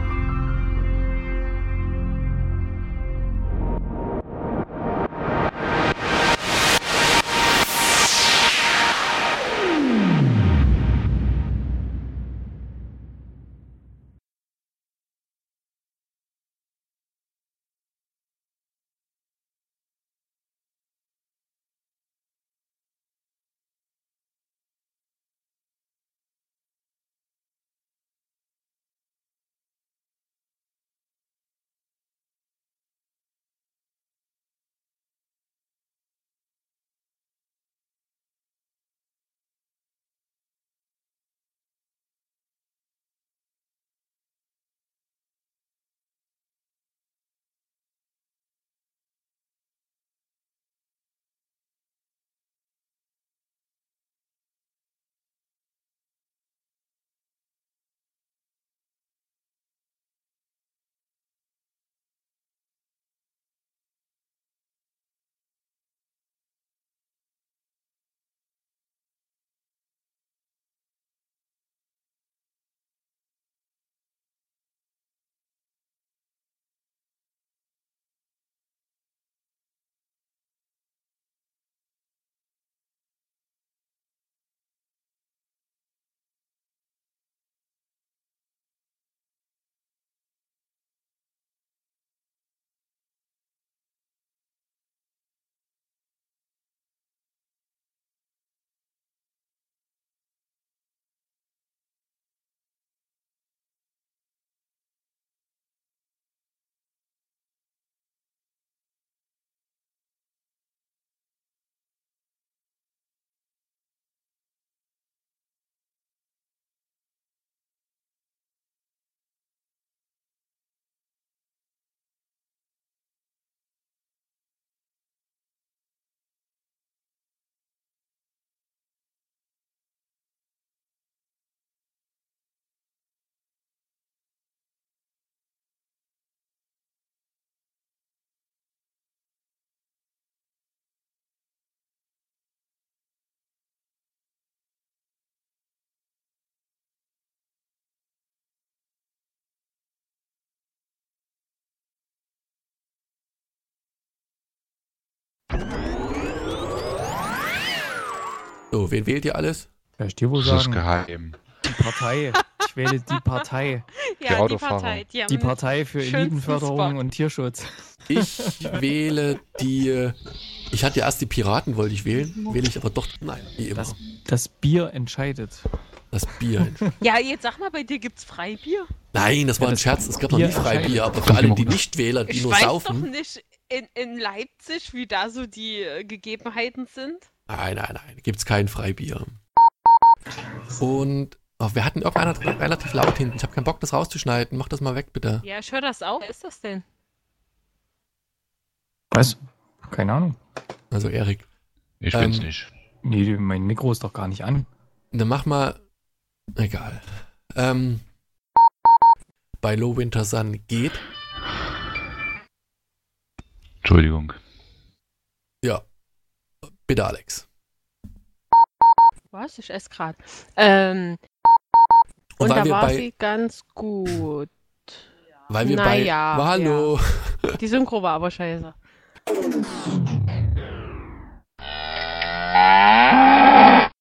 So, wen wählt ihr alles? Ja, ich dir wohl Das ist sagen. geheim. Die Partei. Ich wähle die Partei. Ja, die Autofahrer. Partei. Die, haben Die den Partei für schönsten Elitenförderung Spot. und Tierschutz. Ich wähle die. Ich hatte ja erst die Piraten, wollte ich wählen. Wähle ich aber doch. Nein, wie immer. Das Bier entscheidet. Das Bier. Ja, jetzt sag mal, bei dir gibt's Freibier? Nein, das war ein das Scherz. Es gab noch Bier nie Freibier. Aber für Kommt alle, immer die gut. Nichtwähler, die Ich nur weiß doch saufen. nicht in Leipzig, wie da so die Gegebenheiten sind. Nein. Gibt's kein Freibier. Und wir hatten irgendeiner relativ laut hinten. Ich habe keinen Bock, das rauszuschneiden. Mach das mal weg, bitte. Ja, ich höre das auch. Wer ist das denn? Was? Keine Ahnung. Also Erik. Ich bin's nicht. Nee, mein Mikro ist doch gar nicht an. Dann mach mal. Egal. Bei Low Winter Sun geht. Entschuldigung. Ja. Bitte, Alex. Was? Ich esse gerade. Und Und weil da wir war bei. sie ganz gut. Weil wir Na bei. ja, Hallo. Die Synchro war aber scheiße.